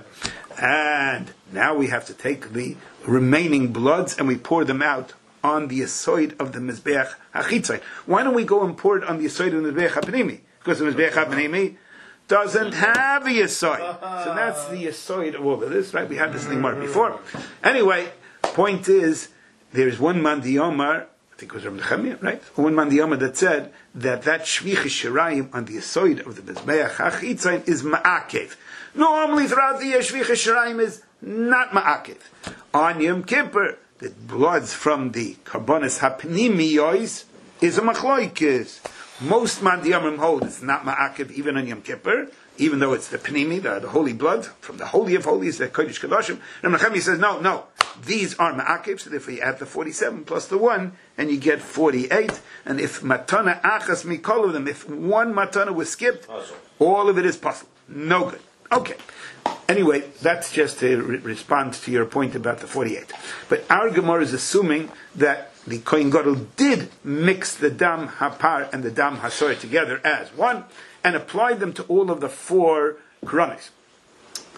A: And now we have to take the remaining bloods and we pour them out on the asoid of the Mizbeach HaChitzai. Why don't we go and pour it on the asoid of the Mizbeach HaPnimi? Because the Mizbeach HaPnimi doesn't have a asoid. So that's the asoid of all of this, right? We had this thing more before. Anyway, point is, there's one Mandi Yomar, I think it was Rav Nechemia, right? One Mandi Yomar that said that Shvicha Shirayim on the asoid of the Mizbeach HaChitzai is Ma'akev. Normally throughout the year, Shvicha Shirayim is not Ma'akev. On Yom Kippur, the bloods from the Karbonis HaPnimiyos is a Machloikis. Most Mandi Yomim hold it's not Ma'akev even on Yom Kippur, even though it's the Pnimi, the holy blood, from the Holy of Holies, the Kodesh Kadoshim. And Nechemi says, no, these are Ma'akev, so therefore you add the 47 plus the 1, and you get 48. And if Matana Achas Mikol of them, if one Matana was skipped, all of it is possible. No good. Okay. Anyway, that's just to respond to your point about the 48. But our Gemara is assuming that the Kohen Gadol did mix the Dam Hapar and the Dam Hasoyer together as one, and applied them to all of the 4 Koronis.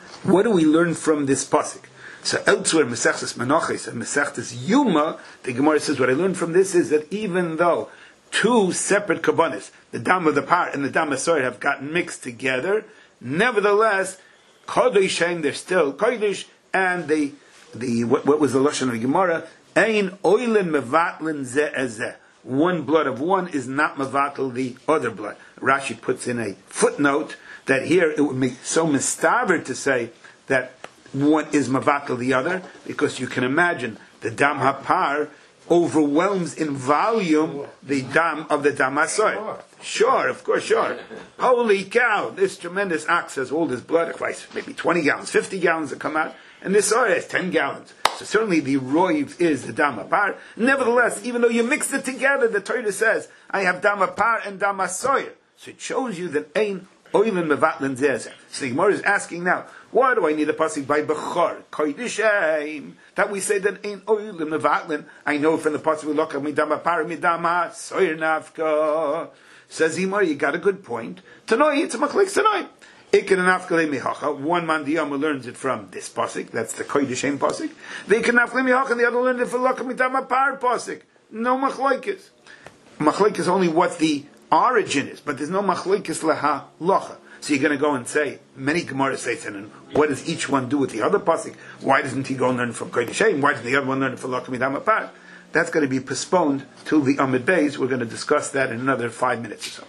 A: what do we learn from this pasuk? So elsewhere, Mesechtes Menachos and Mesechtes Yuma, the Gemara says, what I learned from this is that even though two separate kabbanis, the dam of the par and the dam of soyer, have gotten mixed together, nevertheless, Kodesh, they're still Kodesh, and what was the lashon of the Gemara? Ein oilin mevatlin ze ezeh. One blood of one is not mevatel the other blood. Rashi puts in a footnote that here it would be so mistaber to say that one is mevatel the other, because you can imagine the dam hapar overwhelms in volume the dam of the dam hasoyer. Sure, of course, sure. Holy cow, this tremendous ox has all this blood, maybe 20 gallons, 50 gallons that come out, and this oil has 10 gallons. So certainly the roiv is the dam hapar. Nevertheless, even though you mix it together, the Torah says, I have dam hapar and dam hasoyer. So it shows you that ein oilin mevatlin zeh. So the Gemara is asking now, why do I need a pasuk by Bechor? Koydishem. That we say that ain't oilin mevatlin. I know from the pasuk we look at midam hapar midam hasoyer nafka. Says Gemara, you got a good point. Tonight it's a machlek tonight. Ikin and Afkalei Mihacha. One man Diyama learns it from this pasuk. That's the Koydishem pasuk. The Ikin and Afkalei Mihacha, and the other learned it from Lokam Midam Hapar pasuk. No machlekes. Machlekes is only what the origin is, but there's no machlekes leha locha. So you're going to go and say, many Gemara say, and what does each one do with the other pasuk? Why doesn't he go and learn from Koydishem? Why doesn't the other one learn from Lokam Midam Hapar? That's going to be postponed till the Amud Beis. We're going to discuss that in another 5 minutes or so.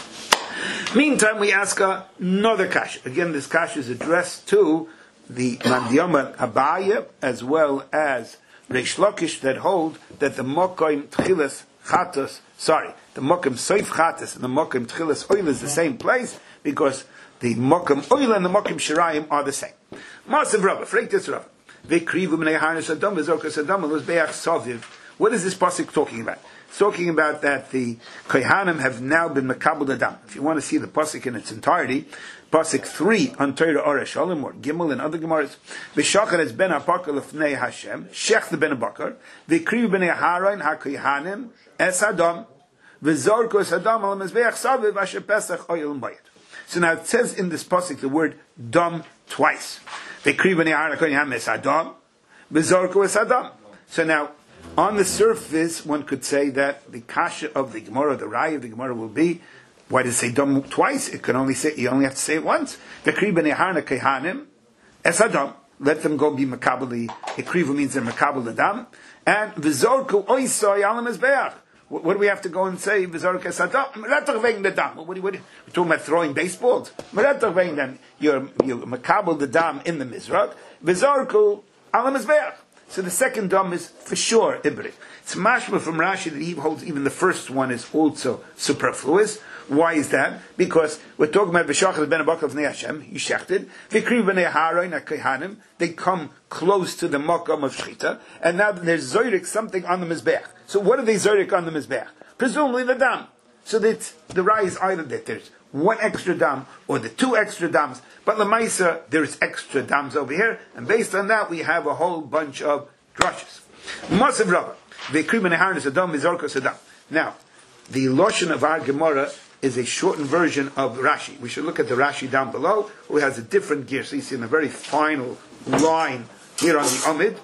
A: Meantime, we ask another kasha. Again, this kasha is addressed to the Mandiyama Abaye as well as Reish Lakish that hold that the Mokim Tchilas Chatos, the Mokim Soif Chatos and the Mokim Tchilas Oil is the same place because the Mokim Oil and the Mokim Shirayim are the same. Masav Rabba, Freitas Rabba, Vekrivu B'nei Harnish Adam, V'zorkas Adam, V'zbeach Soviv. What is this pasuk talking about? It's talking about that the Kohanim have now been Makabel Adam. If you want to see the pasuk in its entirety, pasuk 3 on Torah Orah Shalom or Gimel and other Gemaras, V'shachar es ben HaPakar l'fnei Hashem, Shech the ben HaPakar, V'kriv b'nei Haron HaKohanim es Adam, V'zorko es Adam al Mezbeach Saviv asher Pesach oyel bayit. So now it says in this pasuk the word Dam twice. V'kriv b'nei Haron HaKohanim es Adam, V'zorko es Adam. So now, on the surface, one could say that the kasha of the Gemara, the Raya of the Gemara will be, why does it say dam twice? It can only say, you only have to say it once. V'kriv b'nei Haron HaKohanim es Adam. Let them go be makabel. The hikrivu means they're makabel Adam. And v'zorku oisoi alam ezbeach. What do we have to go and say? V'zorku es Adam. Meratach v'eng the dam. We're talking about throwing baseballs. Meratach v'eng them. You're makabel the dam in the mizrach. V'zorku alam ezbeach. So the second dam is for sure ibrik. It's mashma from Rashi that he holds even the first one is also superfluous. Why is that? Because we're talking about B'shachar ben HaBakar of Hashem, you shechted. V'kriv b'nei Haron HaKohanim, they come close to the makam of shchita, and now there's zorik something on the mizbeach. So what are they zorik on the mizbeach? Presumably the dam. So that the Raya is either that there's one extra dam or the two extra dams, but Lamaisa there's extra dams over here, and based on that we have a whole bunch of drushes. Masav Rabba, v'kriv b'nei Haron es Adam, v'zorko Adam. Now, the Lashon of our Gemara is a shortened version of Rashi. We should look at the Rashi down below, who has a different gear. So you see in the very final line here on the Amid.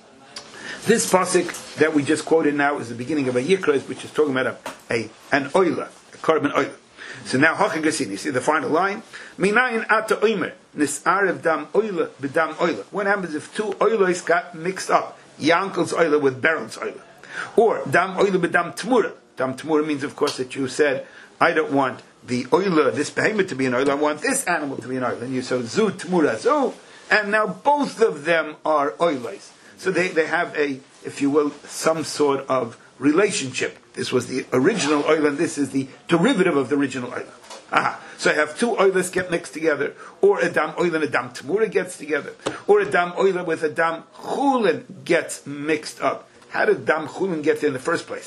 A: This pasuk that we just quoted now is the beginning of a Yikra, which is talking about an oila, a carbon oila. So now Hachagasini, you see the final line. Minayin ata oimer, nisarev dam oila b'dam oila. What happens if two oilas got mixed up? Yankel's oila with Beryl's oila. Or dam oila b'dam tmura. Dam tmura means, of course, that you said, I don't want the oila, this behemoth to be an oila, I want this animal to be an oila. And you so zu tmura zu, and now both of them are oilas. So they have a, if you will, some sort of relationship. This was the original oila, and this is the derivative of the original oila. So I have two oilas get mixed together, or a dam oila and a dam tmura gets together, or a dam oila with a dam chulin gets mixed up. How did dam chulin get there in the first place?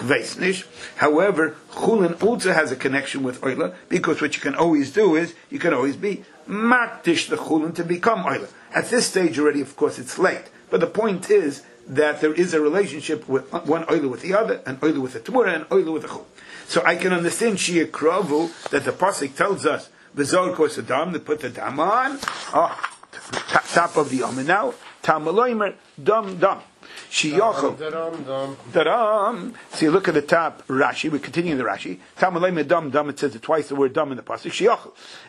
A: However, chulin also has a connection with oila, because what you can always do is, you can always be makdish the chulin to become oila. At this stage already, of course, it's late. But the point is that there is a relationship with one oila with the other, an oila with the tmura, and oila with the chul. So I can understand Shia Kravu that the pasuk tells us, V'zor kos adam, to put the dam on. top of the Amud. Now, Talmaloimer, dum. Shiyachol. So you look at the top, Rashi, we continue the Rashi. Talmaloimer, dum, it says it twice, the word dum in the pasuk. Shiyachol.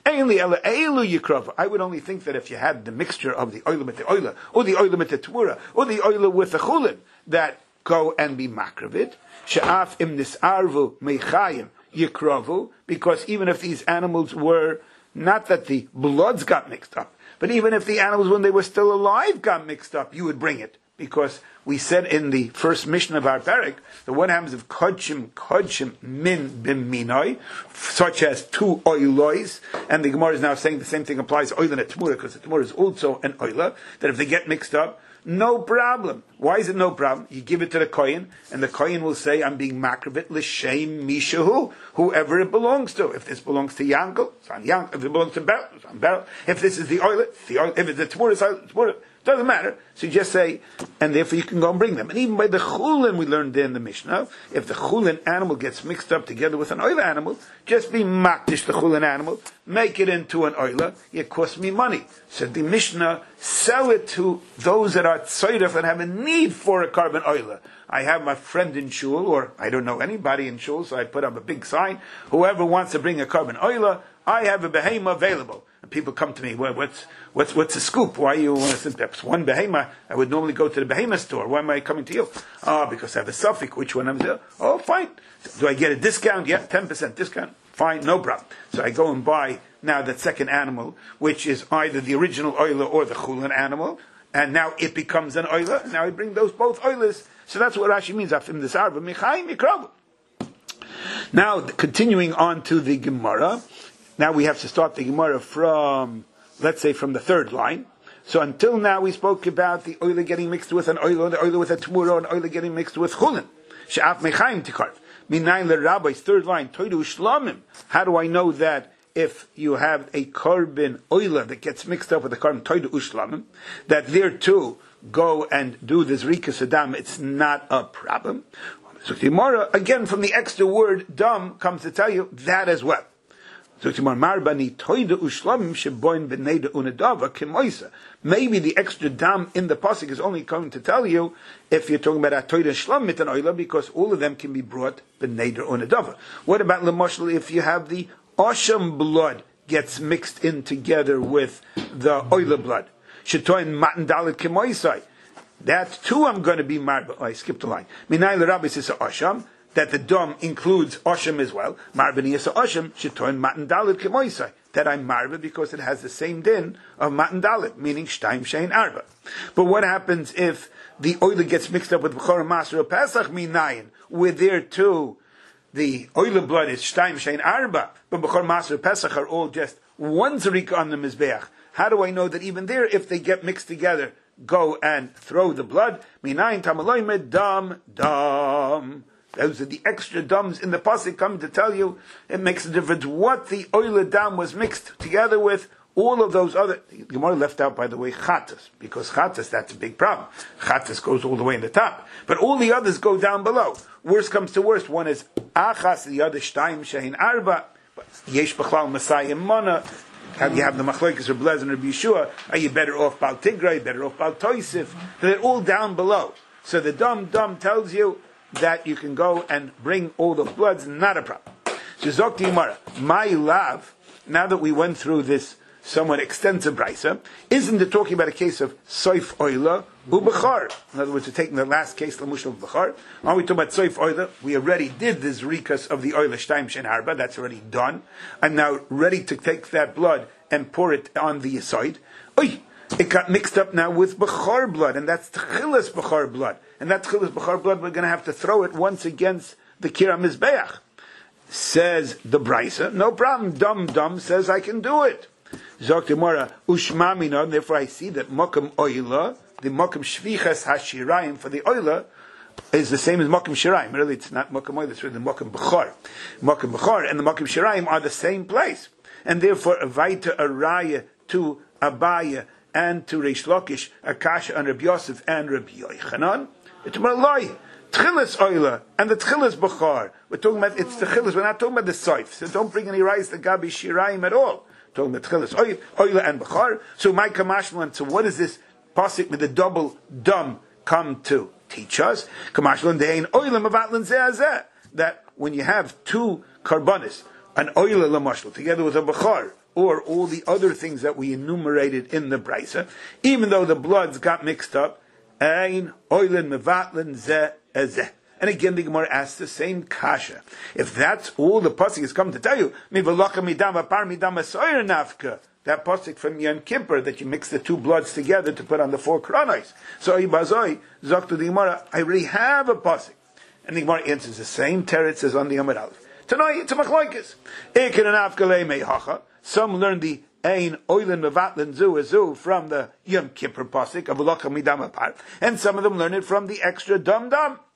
A: I would only think that if you had the mixture of the oila with the oila, or the oila with the tvura, or the oila with the chulin, that go and be makravit. She'af im nisarvu meichayim yikravu, because even if these animals were, not that the bloods got mixed up, but even if the animals when they were still alive got mixed up, you would bring it. Because we said in the first mission of our parak, that what happens if kodshim min bimminoi, such as two oilois, and the Gemara is now saying the same thing applies to oil and a tmura, because the tmura is also an oila, that if they get mixed up, no problem. Why is it no problem? You give it to the kohen, and the kohen will say, I'm being makravit l'shem mishahu, whoever it belongs to. If this belongs to Yankel, it's on Yankel. If it belongs to Beryl, it's on Beryl. If this is the oil, it's the oil. If it's the tmura, it's the tmura. Doesn't matter. So you just say, and therefore you can go and bring them. And even by the chulin, we learned there in the Mishnah, if the chulin animal gets mixed up together with an oila animal, just be makdish the chulin animal, make it into an oila, it costs me money. So the Mishnah, sell it to those that are tzorech and have a need for a carbon oila. I have my friend in shul, or I don't know anybody in shul, so I put up a big sign, whoever wants to bring a carbon oila, I have a behema available. And people come to me, well, what's the scoop? Why you want to send perhaps one behema? I would normally go to the behema store. Why am I coming to you? Because I have a suffix. Which one I'm there? Oh, fine. Do I get a discount? Yeah, 10% discount. Fine, no problem. So I go and buy now that second animal, which is either the original oila or the chulin animal, and now it becomes an oila. Now I bring those both oilas. So that's what Rashi means. Afim desarva michayim yikravu. Now, continuing on to the Gemara. Now we have to start the Gemara from, let's say, from the third line. So until now we spoke about the oila getting mixed with an oila, the oila with a tmura, and oila getting mixed with chulin. She'af mechaim tikarv. Minayin l'rabbi's third line, toidu shlamim. How do I know that if you have a carbon oila that gets mixed up with a carbon toidu shlamim, that there too go and do this rika sadam, it's not a problem? So the Gemara, again from the extra word dam, comes to tell you that as well. So maybe the extra dam in the pasuk is only coming to tell you if you're talking about atoida shlamit and oila, because all of them can be brought b'neder unadava. What about lemashal if you have the asham blood gets mixed in together with the oila blood? Shetoin matan dalit kemoisai. That too I'm going to be marba. Oh, I skipped a line. Minay l'rabbi says asham, that the dam includes Osham as well. Marbani is Osham, Shitoin Matan Dalit Kemoisai. That I'm marba because it has the same din of Matan Dalit, meaning Shtaim Shein Arba. But what happens if the oila gets mixed up with B'chor Maser of Pesach Minayin, where there too the oila blood is Shtaim Shein Arba, but B'chor Maser of Pesach are all just one Zarik on the Mizbeach? How do I know that even there, if they get mixed together, go and throw the blood? Minayin Tamaloimed Dam. Those are the extra dams in the pasuk come to tell you it makes a difference what the oila dam was mixed together with. All of those other, Gemara left out, by the way, chatas, because chatas, that's a big problem. Chatas goes all the way in the top, but all the others go down below. Worst comes to worst, one is achas, the other shtaim shein arba, yesh b'chlal masayim mana. How you have the machlokes or Blez and Rabbi Yeshua? Are you better off Bal Tigray, better off Bal Toisif? They're all down below. So the dam tells you that you can go and bring all the bloods, not a problem. So Zok Gemara, my love, now that we went through this somewhat extensive brisa, isn't it talking about a case of soif oila ubechar? In other words, we're taking the last case, lamush of bechar. Are we talking about soif oila? We already did this rikas of the oila shtaim shen harba, that's already done. I'm now ready to take that blood and pour it on the side. Oy! It got mixed up now with Bechar blood, and that's Tchilas Bechar blood. And that Tchilas Bechar blood, we're going to have to throw it once against the Kira Mizbeach. Says the Brisa, no problem, Dum says I can do it. Zok Gemara, Ushmamina, therefore I see that Mokum Oila, the Mokum Shvichas Hashirayim for the Oila, is the same as Mokum Shirayim. Really, it's not Mokum Oila, it's really Mokum Bechar. Mokum Bechar and the Mokum Shirayim are the same place. And therefore, Avaita Araya to Abaya, and to Reish Lakish, Akasha, and Rabbi Yosef, and Rabbi Yochanan. It's Malay, Tchilas Oila, and the Tchilas Bechar. We're talking about, it's Tchilas, we're not talking about the Soif. So don't bring any rice to Gabi Shiraim at all. talking about Tchilas Oila and Bechar. So my Kamashlan, so what does this pasuk with the double dam come to teach us? Kamashlan dein Oila Mavatlan Zeh, that when you have two karbanis, an Oila Lamashal together with a Bechar, or all the other things that we enumerated in the Brisa, even though the bloods got mixed up, ein Oilin Mavatlan Zeh Ezeh. And again, the Gemara asks the same kasha. If that's all the pasuk has come to tell you, that pasuk from Yom Kippur, that you mix the two bloods together to put on the 4 kronos. So Ibazoi, Zok to the Gemara, I already have a pasuk. And the Gemara answers the same teretz as on the Amud Aleph. Tonight, it's a machlokes. Some learn the Ein Oilin Mevatlin Zu from the Yom Kippur pasuk of V'locha Midam Apar, and some of them learn it from the extra dam.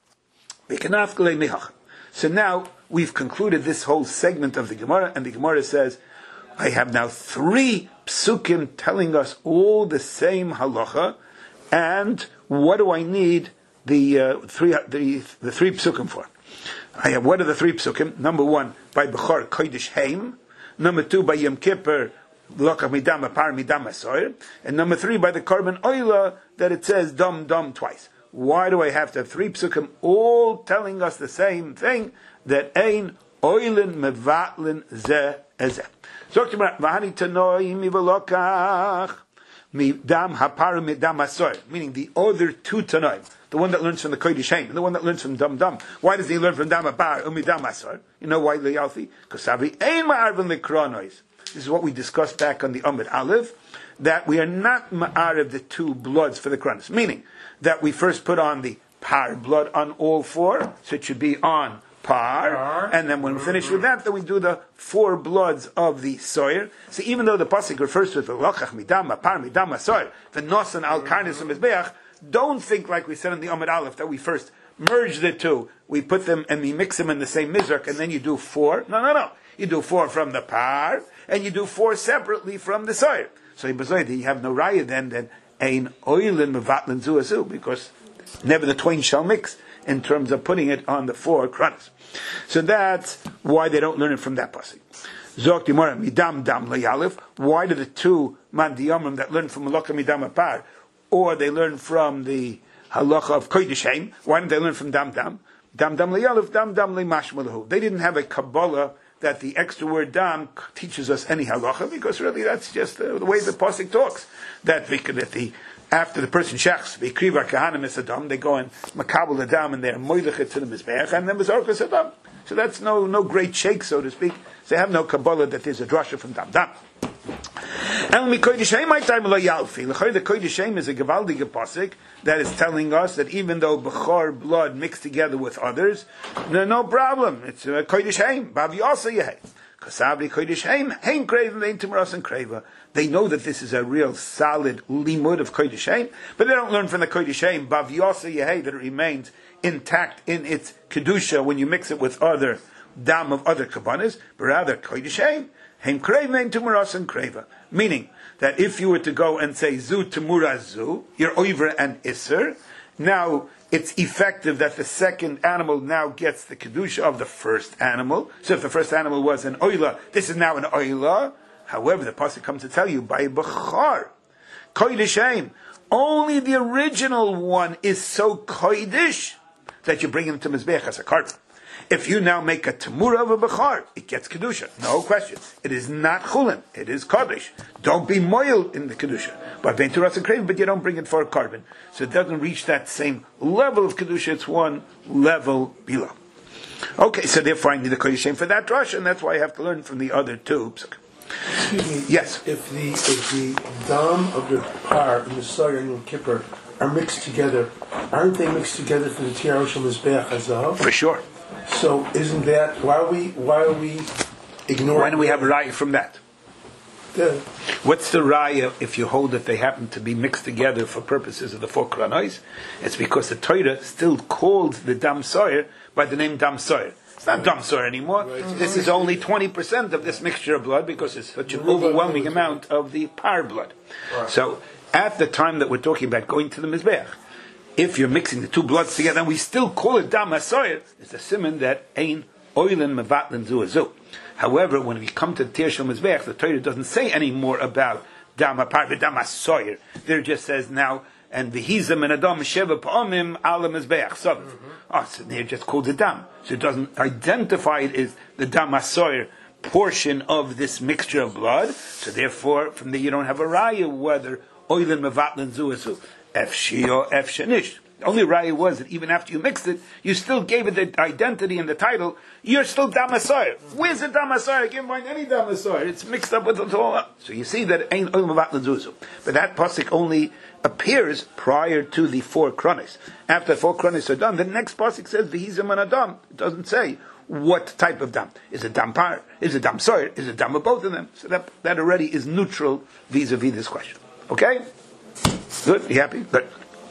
A: So now we've concluded this whole segment of the Gemara, and the Gemara says, I have now 3 psukim telling us all the same halacha, and what do I need the 3 psukim for? What are the 3 psukim? Number 1, by Bechar Kodesh Heim. Number 2, by Yom Kippur, Lokach Midam Apar Midam Asoir. And number 3, by the Korban Oila, that it says dam twice. Why do I have to have 3 psukim all telling us the same thing? That ein oilin mevatlin zeh ezeh. Zok v'hani tanoi mivalokach midam haparu midam asoir. Meaning the other 2 tanoim. The one that learns from the Kodesh Heim and the one that learns from dam. Why does he learn from dam hapar umidam asoir? You know why, Le'alfi? Because Savi ein ma'arvin lekronois. This is what we discussed back on the Amud Aleph, that we are not ma'arev the 2 bloods for the kronos. Meaning that we first put on the par blood on all 4, so it should be on par, and then when we finish with that, then we do the 4 bloods of the soyer. So even though the pasuk refers to the lokach midam par midam soyer, the nosan al karnis mizbeach, don't think like we said in the Amud Aleph that we first merge the 2, we put them and we mix them in the same mizrak, and then you do 4. No. You do 4 from the par, and you do 4 separately from the soyer. So you have no raya then that ein oilin mevatlin zu, because never the twain shall mix in terms of putting it on the 4 kronos. So that's why they don't learn it from that pasuk. Zok dimora midam dam le'alef. Why do the 2 mandiyamim that learn from halacha midam apar, or they learn from the halacha of kodesh heim? Why don't they learn from dam le'alef, dam le'mashmalahu? They didn't have a kabbalah that the extra word dam teaches us any halacha, because really that's just the way the pasuk talks. That after the person shechs, v'ikriva kahanim esadam, they go and makabel the dam and they're moidach it to the mizbeach, and then mizorkas adam. So that's no great shake, so to speak. So they have no kabbalah that there's a drasha from dam. And the Kodesh Heim is a gevaldige pasuk that is telling us that even though Bechor blood mixed together with others, no problem. It's a Kodesh Heim. Bav Yasa Yehei. Kasabri Kodesh Heim. Heim Kreva Vein Tumuras and Kreva. They know that this is a real solid limud of Kodesh Heim, but they don't learn from the Kodesh Heim, Bav Yasa Yehei, that it remains intact in its Kedusha when you mix it with other dam of other kabbanas, but rather Kodesh Heim. Heim Kreva Vein Tumuras and Kreva. Meaning that if you were to go and say zu temura zu, you're over and iser, now it's effective that the second animal now gets the kedusha of the first animal. So if the first animal was an oila, this is now an oila. However, the pasuk comes to tell you by bechar, kodesh heim, only the original one is so kodesh that you bring him to mizbeach as a carbon. If you now make a temura of a bechar, it gets kedusha. No question. It is not chulin. It is kodesh. Don't be moil in the kedusha. But venturas and kreva, but you don't bring it for a carbon. So it doesn't reach that same level of kedusha. It's one level below. Okay, so therefore I need the kodesh for that drush, and that's why I have to learn from the other 2.
D: Excuse me.
A: Yes.
D: If the dam of the par and the soyer and the kippur are mixed together, aren't they mixed together for the tiara shel mizbeach hazav?
A: For sure.
D: So isn't that why are we ignoring?
A: Why do we have a raya from that?
D: The,
A: What's the raya if you hold that they happen to be mixed together for purposes of the 4 kronos? It's because the Torah still called the dam soyer by the name dam soyer. It's not dam soyer anymore. Right. This is only 20% of this mixture of blood because it's such an overwhelming amount of the par blood. Right. So at the time that we're talking about going to the mizbeach, if you're mixing the 2 bloods together, and we still call it dam hasoyer, it's a siman that ein oilin mevatlin zu. However, when we come to the Tir Shel Mizbeach, the Torah doesn't say any more about Dam Apar v'Dam Asoyer. There just says now, and v'hizam and Adam Sheva Pa'amim Ala Mizbeach. So there just called it Dam. So it doesn't identify it as the Dam Asoyer portion of this mixture of blood. So therefore, from there you don't have a raya whether oilin mevatlin zuasu efshi or efshenish. The only raya was that even after you mixed it, you still gave it the identity and the title. You're still Damasoyer. Where's the Damasoyer? I can't find any Damasoyer. It's mixed up with it all. So you see that it ain't oil mevatlin zuasu. But that pasuk only appears prior to the 4 kronis. After the 4 kronis are done, the next pasuk says v'hizam and Adam. It doesn't say what type of dam. Is it dam par? Is it dam soyer? Is it dam of both of them? So that already is neutral vis-a-vis this question. Okay? Good? You happy? Good.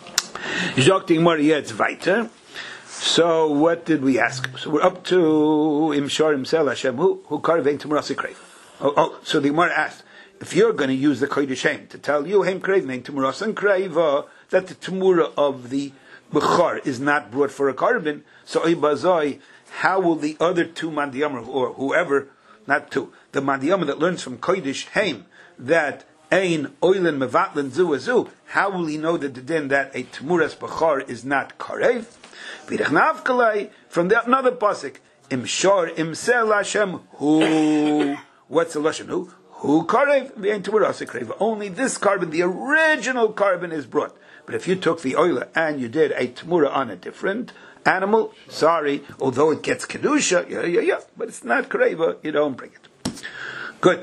A: So what did we ask? So we're up to Imshar Imsel Hashem. Who karvein Tumurasi Krev? So the Gemara asked, if you're going to use the Kodesh Hem to tell you Hem Krev Tumurasan Krev that the Tumura of the Bechar is not brought for a carbon, so Ibazoi, how will the other 2 Mandiyamah, or whoever, not 2, the Mandiyamah that learns from Kodesh Hem that Ein Oilin Mevatlin Zu, how will he know that the din that a Tmuras Bechar is not Karev? Vidachnav Kalei, from the another pasuk, Imshar Imsel Hashem, who, what's the Lashon? Who Karev? Ve'en Tmuras Karev. Only this carbon, the original carbon, is brought. But if you took the oila and you did a Tmura on a different animal, sorry, although it gets Kedusha, but it's not Kareva, you don't bring it. Good.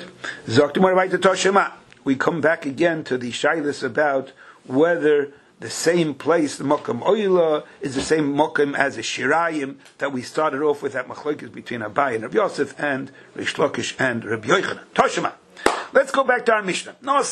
A: We come back again to the Shailas about whether the same place, the Mokum Oila, is the same Mokum as a Shirayim that we started off with at Machlokes between Abai and Rabbi Yosef and Rish Lakish and Rabbi Yochanan. Toshima. Let's go back to our Mishnah.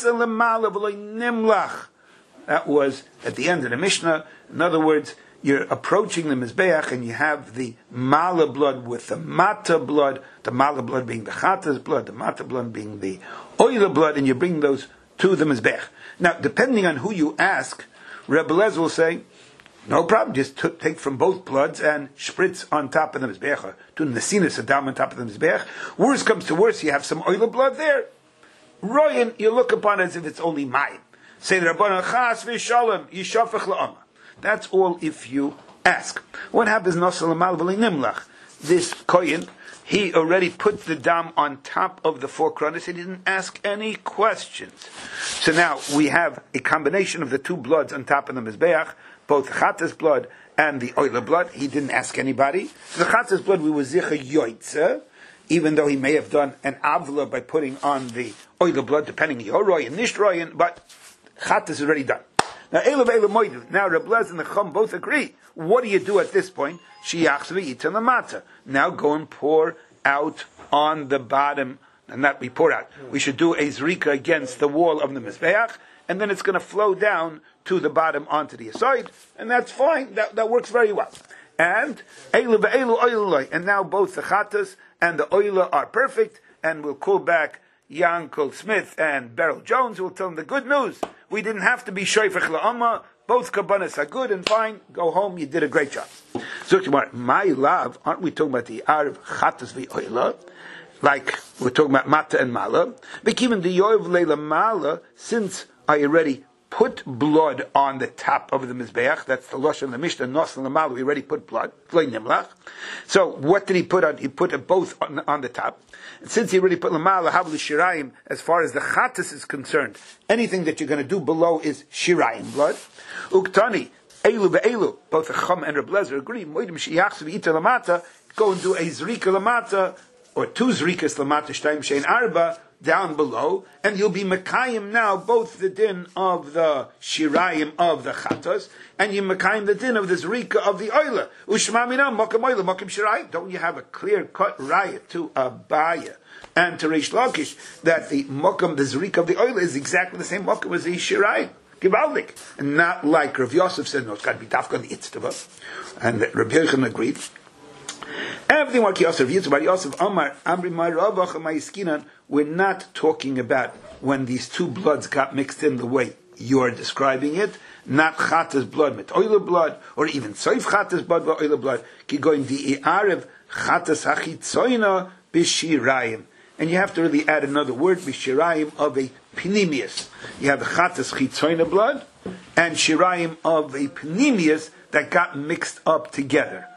A: That was at the end of the Mishnah. In other words, you're approaching the Mizbeach and you have the Mala blood with the Mata blood, the Mala blood being the Chata's blood, the Mata blood being the Oila blood, and you bring those to the Mizbeach. Now, depending on who you ask, Rebbe Lezer will say, no problem, just take from both bloods and spritz on top of the Mizbeach, to Nesinas Adam on top of the Mizbeach. Worse comes to worse, you have some Oila blood there. Royan, you look upon it as if it's only mine. Say the Rabbanan Chas v'Shalom Yishafech la'ama. That's all if you ask. What happens Nosal Amal V'li Nimlach? This Koyin, he already put the dam on top of the 4 kronos. He didn't ask any questions. So now we have a combination of the 2 bloods on top of the Mizbeach, both Chata's blood and the Oila blood. He didn't ask anybody. The Chata's blood we were Zicha Yoitze, even though he may have done an Avla by putting on the Oila blood, depending on Yoroy and Nishroyan, but Chat is already done. Now, now Reb Lezer and the Chum both agree. What do you do at this point? Now go and pour out on the bottom, and not we pour out. We should do a zrika against the wall of the Mizbeach, and then it's going to flow down to the bottom onto the side, and that's fine. That works very well. And and now both the Chatas and the Oila are perfect, and we'll call back Yankel Smith and Beryl Jones, who will tell them the good news. We didn't have to be Shoifech La'ama. Both Kabbanas are good and fine. Go home, you did a great job. So, my love, aren't we talking about the Arv Chatas v'Oila? Like, we're talking about Mata and Mala. But even the Yoiv Leila Mala, since I already put blood on the top of the Mizbeach, that's the Lashon, the Mishnah, Nos and the Mala, we already put blood, V'lei Nimlach. So, what did he put on? He put it both on the top. And since he already put Lamala, Havli Shirayim, as far as the Chatas is concerned, anything that you're going to do below is Shirayim blood. Uktani, Elu be'elu, both the Chum and Reb Lezer agree, Moidim Shiyachsu v'ita lamata, go and do a Zrika lamata, or 2 Zrikas lamata, Shtayim Shein Arba, down below, and you'll be Mekayim now, both the din of the Shirayim of the Chatas, and you Mekayim the din of the Zrika of the Oila. Ushmamina, Mokim Oila, Mokim Shirayim. Don't you have a clear-cut riot to Abaya and to Reish Lakish that the Mokim, the Zrika of the Oila is exactly the same Mokim as the Shirayim? Givaldik. And not like Rav Yosef said, no, it's got to be Dafka the Itztava. And Rav Yochanan agreed. Everything like Yosef, Yosef, Omar, Amri, Ma'ravach, Ma'iskinan, we're not talking about when these 2 bloods got mixed in the way you're describing it, not Chata's blood, mit Oila blood, or even Soif Chata's blood, with Oila blood, ki going the E'arev, Chatas Hachitzoina, b'shirayim. And you have to really add another word, b'shirayim, of a pneumius. You have the chatas chitzoina blood, and shirayim of a pneumius that got mixed up together.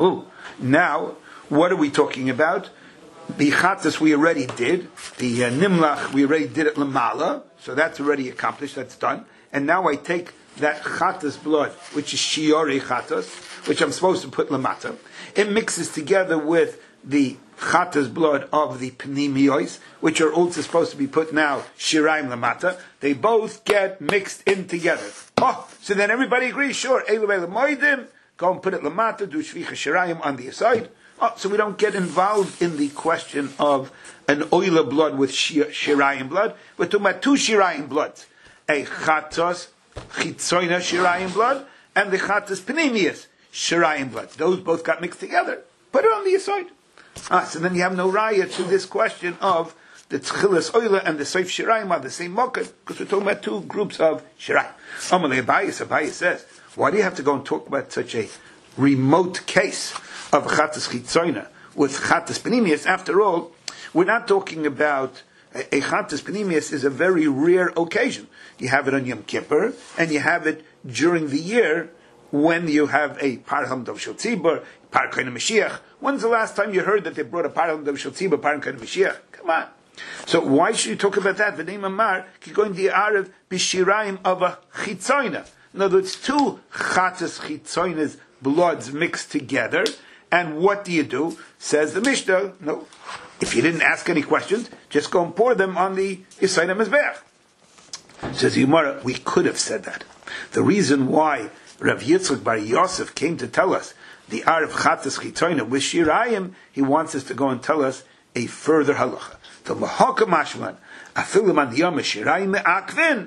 A: Now, what are we talking about? The chatas we already did. The nimlach we already did at lamala, so that's already accomplished, that's done. And now I take that chatas blood, which is shiori chatas, which I'm supposed to put lamata. It mixes together with the chatas blood of the pneumios, which are also supposed to be put now shiraim lamata. They both get mixed in together. So then everybody agrees, sure, elu moedim, go and put it lamata, do shvicha shiraim on the aside. So we don't get involved in the question of an oila blood with shirayim blood. We're talking about two shirayim bloods. A chatos chitzoina shirayim blood and the chatos pneumius shirayim blood. Those both got mixed together. Put it on the aside. So then you have no raya to this question of the tchilas oila and the seif shirayim are the same mokkah, because we're talking about two groups of shirayim. Amalei Abayis says, why do you have to go and talk about such a remote case of chatas chitzoina with chatas pneumius? After all, we're not talking about a chatas pneumius is a very rare occasion. You have it on Yom Kippur, and you have it during the year when you have a parham dov shel tzibur, par kohen Mashiach. When's the last time you heard that they brought a parham dov shel tzibur, par kohen Mashiach? Come on. So why should you talk about that? V'neim amar ki going the arav b'shirayim of a chitzoina. In other words, two chatas chitzoinas bloods mixed together. And what do? Says the Mishnah, no. If you didn't ask any questions, just go and pour them on the Yisayna Mizbeach. Says the Gemara, we could have said that. The reason why Rav Yitzchak Bar Yosef came to tell us the Arav Chatas Chitzoina with Shirayim, he wants us to go and tell us a further halacha. The Mahaka Mashman, Afilim an Yom Shirayim Me'akvin,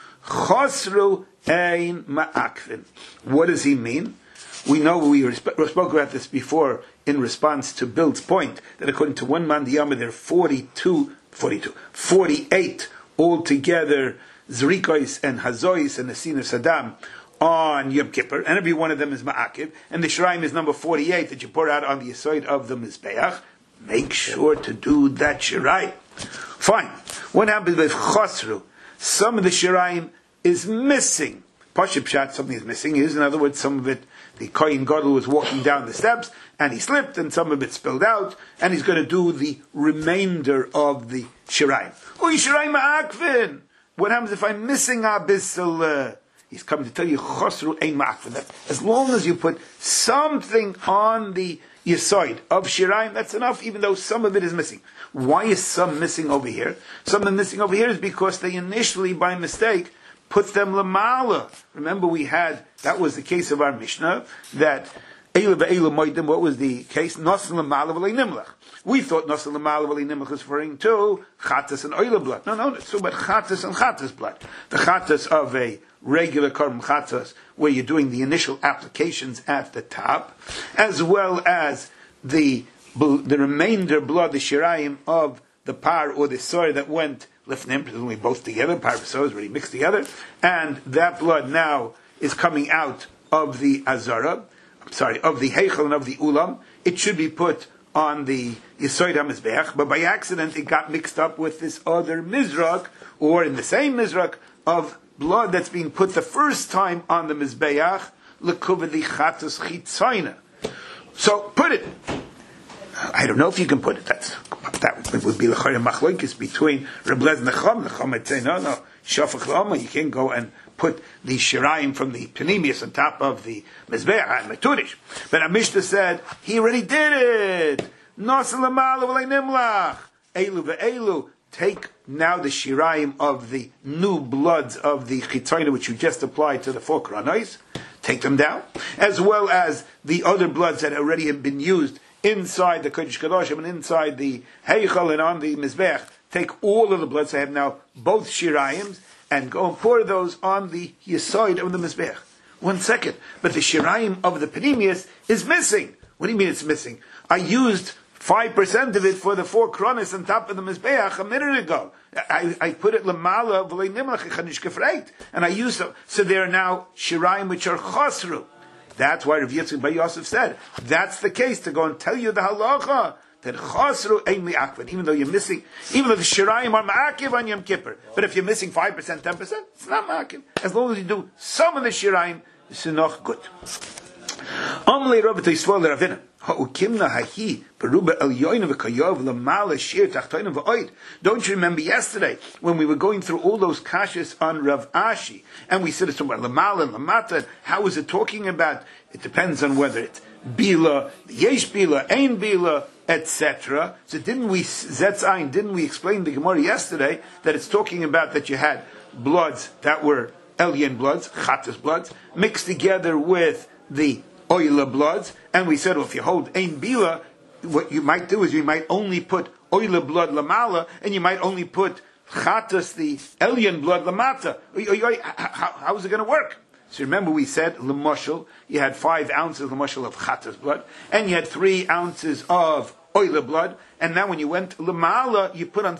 A: Chosru Ein Ma'akvin. What does he mean? We know we spoke about this before in response to Bill's point that according to one man diyama there are 48 altogether Zrikois and Hazois and Nesina Saddam on Yom Kippur, and every one of them is Ma'akiv, and the Shiraim is number 48 that you pour out on the Yisoid of the Mizbeach. Make sure to do that Shiraim. Fine. What happens with Chosru? Some of the Shiraim is missing. Pashib Shat, something is missing. In other words, some of it, the Kohen Gadol was walking down the steps, and he slipped, and some of it spilled out, and he's going to do the remainder of the Shiraim. Shiraim Ma'akvin! What happens if I'm missing a bissel? He's coming to tell you, Chosru Ein Ma'akvin. As long as you put something on the Yesoid of Shiraim, that's enough, even though some of it is missing. Why is some missing over here? Some of missing over here is because they initially, by mistake, put them lamala. Remember that was the case of our Mishnah, that Eilu ve'eilu moedim, what was the case? Nosan lamala v'lei nimlach. We thought nosan lamala v'lei nimlach was referring to chatas and oila blood. No, it's about chatas and chatas blood. The chatas of a regular karm chatas, where you're doing the initial applications at the top, as well as the remainder blood, the shirayim of the par or the soy that went lifnim, presumably both together, par and soy is already mixed together, and that blood now is coming out of the azara, of the heichel and of the ulam. It should be put on the Yisoid HaMizbeach, but by accident it got mixed up with this other mizrak, or in the same mizrak, of blood that's being put the first time on the Mizbeach, l'kuvadi chatus chitzoina. So, put it. I don't know if you can put it. That would be l'chayim machlokes between Reb Lez and Necham might say, no, shafach l'oma, you can't go and put the shirayim from the panemius on top of the mizbeach and meturish. But Mishnah said he already did it. Nos l'malu v'lei nimlach elu ve'elu. Take now the shirayim of the new bloods of the chitzoina which you just applied to the 4 kranais. Take them down, as well as the other bloods that already have been used inside the Kodesh Kadoshim and inside the Heichal and on the Mizbech. Take all of the bloods. I have now both Shirayims and go and pour those on the Yesoid of the Mizbech. 1 second. But the Shirayim of the Panemius is missing. What do you mean it's missing? I used 5% of it for the 4 kronis on top of the Mizbeach a minute ago. I put it Lamala v'lei nimlach chanish gefreit. And I used them. So there are now Shirayim which are Chosru. That's why Rav Yitzchak Bar Yosef said, that's the case, to go and tell you the halacha, that chasru ein mi'akvin, even though you're missing, even though the shirayim are ma'akiv on Yom Kippur, but if you're missing 5%, 10%, it's not ma'akiv. As long as you do some of the shirayim, it's enough good. Amle Rabbi Toisvol Ravina. Ha'ukimna hahi beruba el yoyin v'kayov l'mala shir tachtoyin v'oid. Don't you remember yesterday when we were going through all those kashas on Rav Ashi, and we said it's about l'mala and l'mata? How is it talking about? It depends on whether it's bila, yesh bila, ein bila, etc. So didn't we explain the Gemara yesterday that it's talking about that you had bloods that were Elyon bloods, Chatas bloods, mixed together with the Oila bloods, and we said, well, if you hold Ein Bila, what you might do is you might only put Oila blood Lamala, and you might only put Chatas, the Elyon blood Lamata. How is it going to work? So remember we said, L'moshel, you had 5 ounces L'moshel of Chatas blood, and you had 3 ounces of Oila blood, and now when you went Lamala, you put on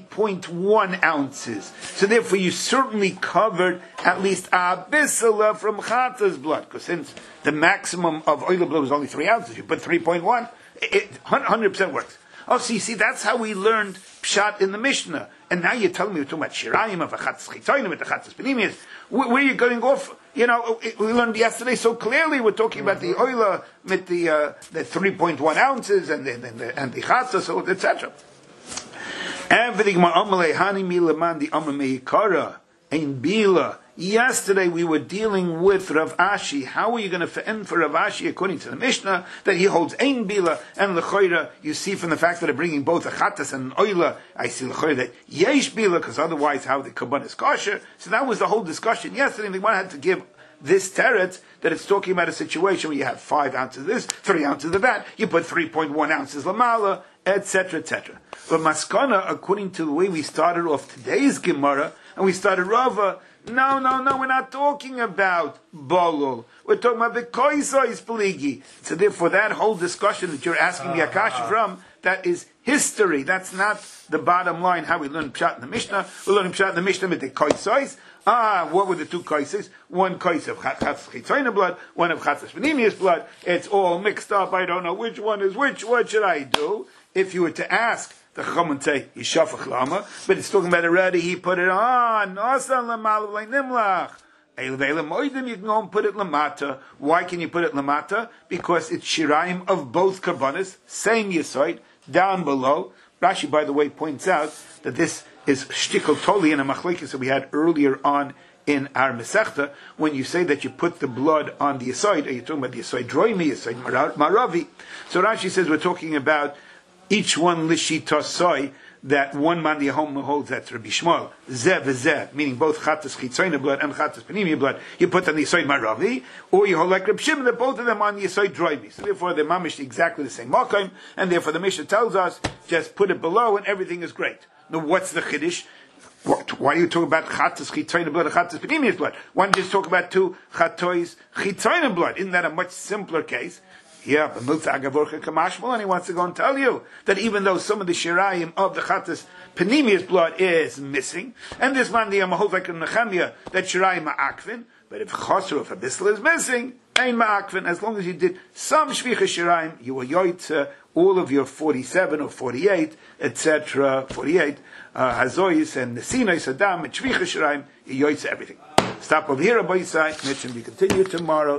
A: 3.1 ounces. So therefore you certainly covered at least a bisala from Chatas blood, because since the maximum of Oila blood was only 3 ounces, you put 3.1, it 100% works. Oh, see, that's how we learned Pshat in the Mishnah. And now you're telling me we're talking about Shirayim of a Chatzas Chitzonim with the Chatzas Penimius. Where are you going off? You know, we learned yesterday so clearly we're talking about the Oila with the 3.1 ounces and the Chatzas, etc. Everything Ma'amalei Hani Milaman the Amr Meikara Ein Bila. Yesterday we were dealing with Rav Ashi. How are you going to end for Rav Ashi according to the Mishnah that he holds Ein Bila and L'choira? You see from the fact that they're bringing both a Chatas and an Oila, I see L'choira that Yesh Bila, because otherwise how the Kabban is kosher. So that was the whole discussion yesterday. The one had to give this teretz that it's talking about a situation where you have 5 ounces of this, 3 ounces of that, you put 3.1 ounces Lamala, etc., etc. But Maskana, according to the way we started off today's Gemara, and we started Rava, no, we're not talking about Bolul. We're talking about the Koisois Peligi. So therefore that whole discussion that you're asking the Akash from, that is history. That's not the bottom line, how we learn Pshat in the Mishnah. We're learning Pshat in the Mishnah with the Koisois. What were the 2 Koisois? One Kois of Chatzas Chitzonim blood, one of Chatzas Penimius blood. It's all mixed up. I don't know which one is which. What should I do? If you were to ask, the Chacham would say, Yishafach Lama, but it's talking about already, he put it on, Nosan Lamal V'lei Nimlach. You can go and put it Lamata. Why can you put it Lamata? Because it's Shiraim of both Karbanis, same Yisoid, down below. Rashi, by the way, points out that this is Shtikol Toli in a Machlekes that we had earlier on in our Masechta, when you say that you put the blood on the Yisoid, are you talking about the Yisoid Droimi, Yisoid Maravi? So Rashi says we're talking about each one Lishitosoi, that one man the home holds, that's Rabbi Shmuel, Zeh v'Zeh, meaning both Chatas Chitzonim blood and Chatas Penimia blood, you put on the Yisoid Maravi, or you hold like Rabbi Shimon, that both of them on the Yisoid Droimi. So therefore they're mamish exactly the same Makayim, and therefore the Mishnah tells us, just put it below and everything is great. Now what's the Chiddush? Why do you talk about Chatas Chitzonim blood and Chatas Penimia's blood? Why don't you just talk about 2 Chatois Chitzonim blood? Isn't that a much simpler case? Yeah, but Milta Agavorcha Kamashmal, and he wants to go and tell you that even though some of the Shirayim of the Chatas Penimius blood is missing, and this man the Amahovek and Nechemia, that Shirayim Ma'akvin, but if Chosru, if a Bissel is missing, ain't Ma'akvin, as long as you did some Shvicha Shirayim, you will yoitza all of your 47 or 48, etc., 48, Hazois and Nesinai Saddam, and Shvicha Shirayim, you yoitza everything. Stop over here, Rabbi Yisai, Mitch, and we continue tomorrow.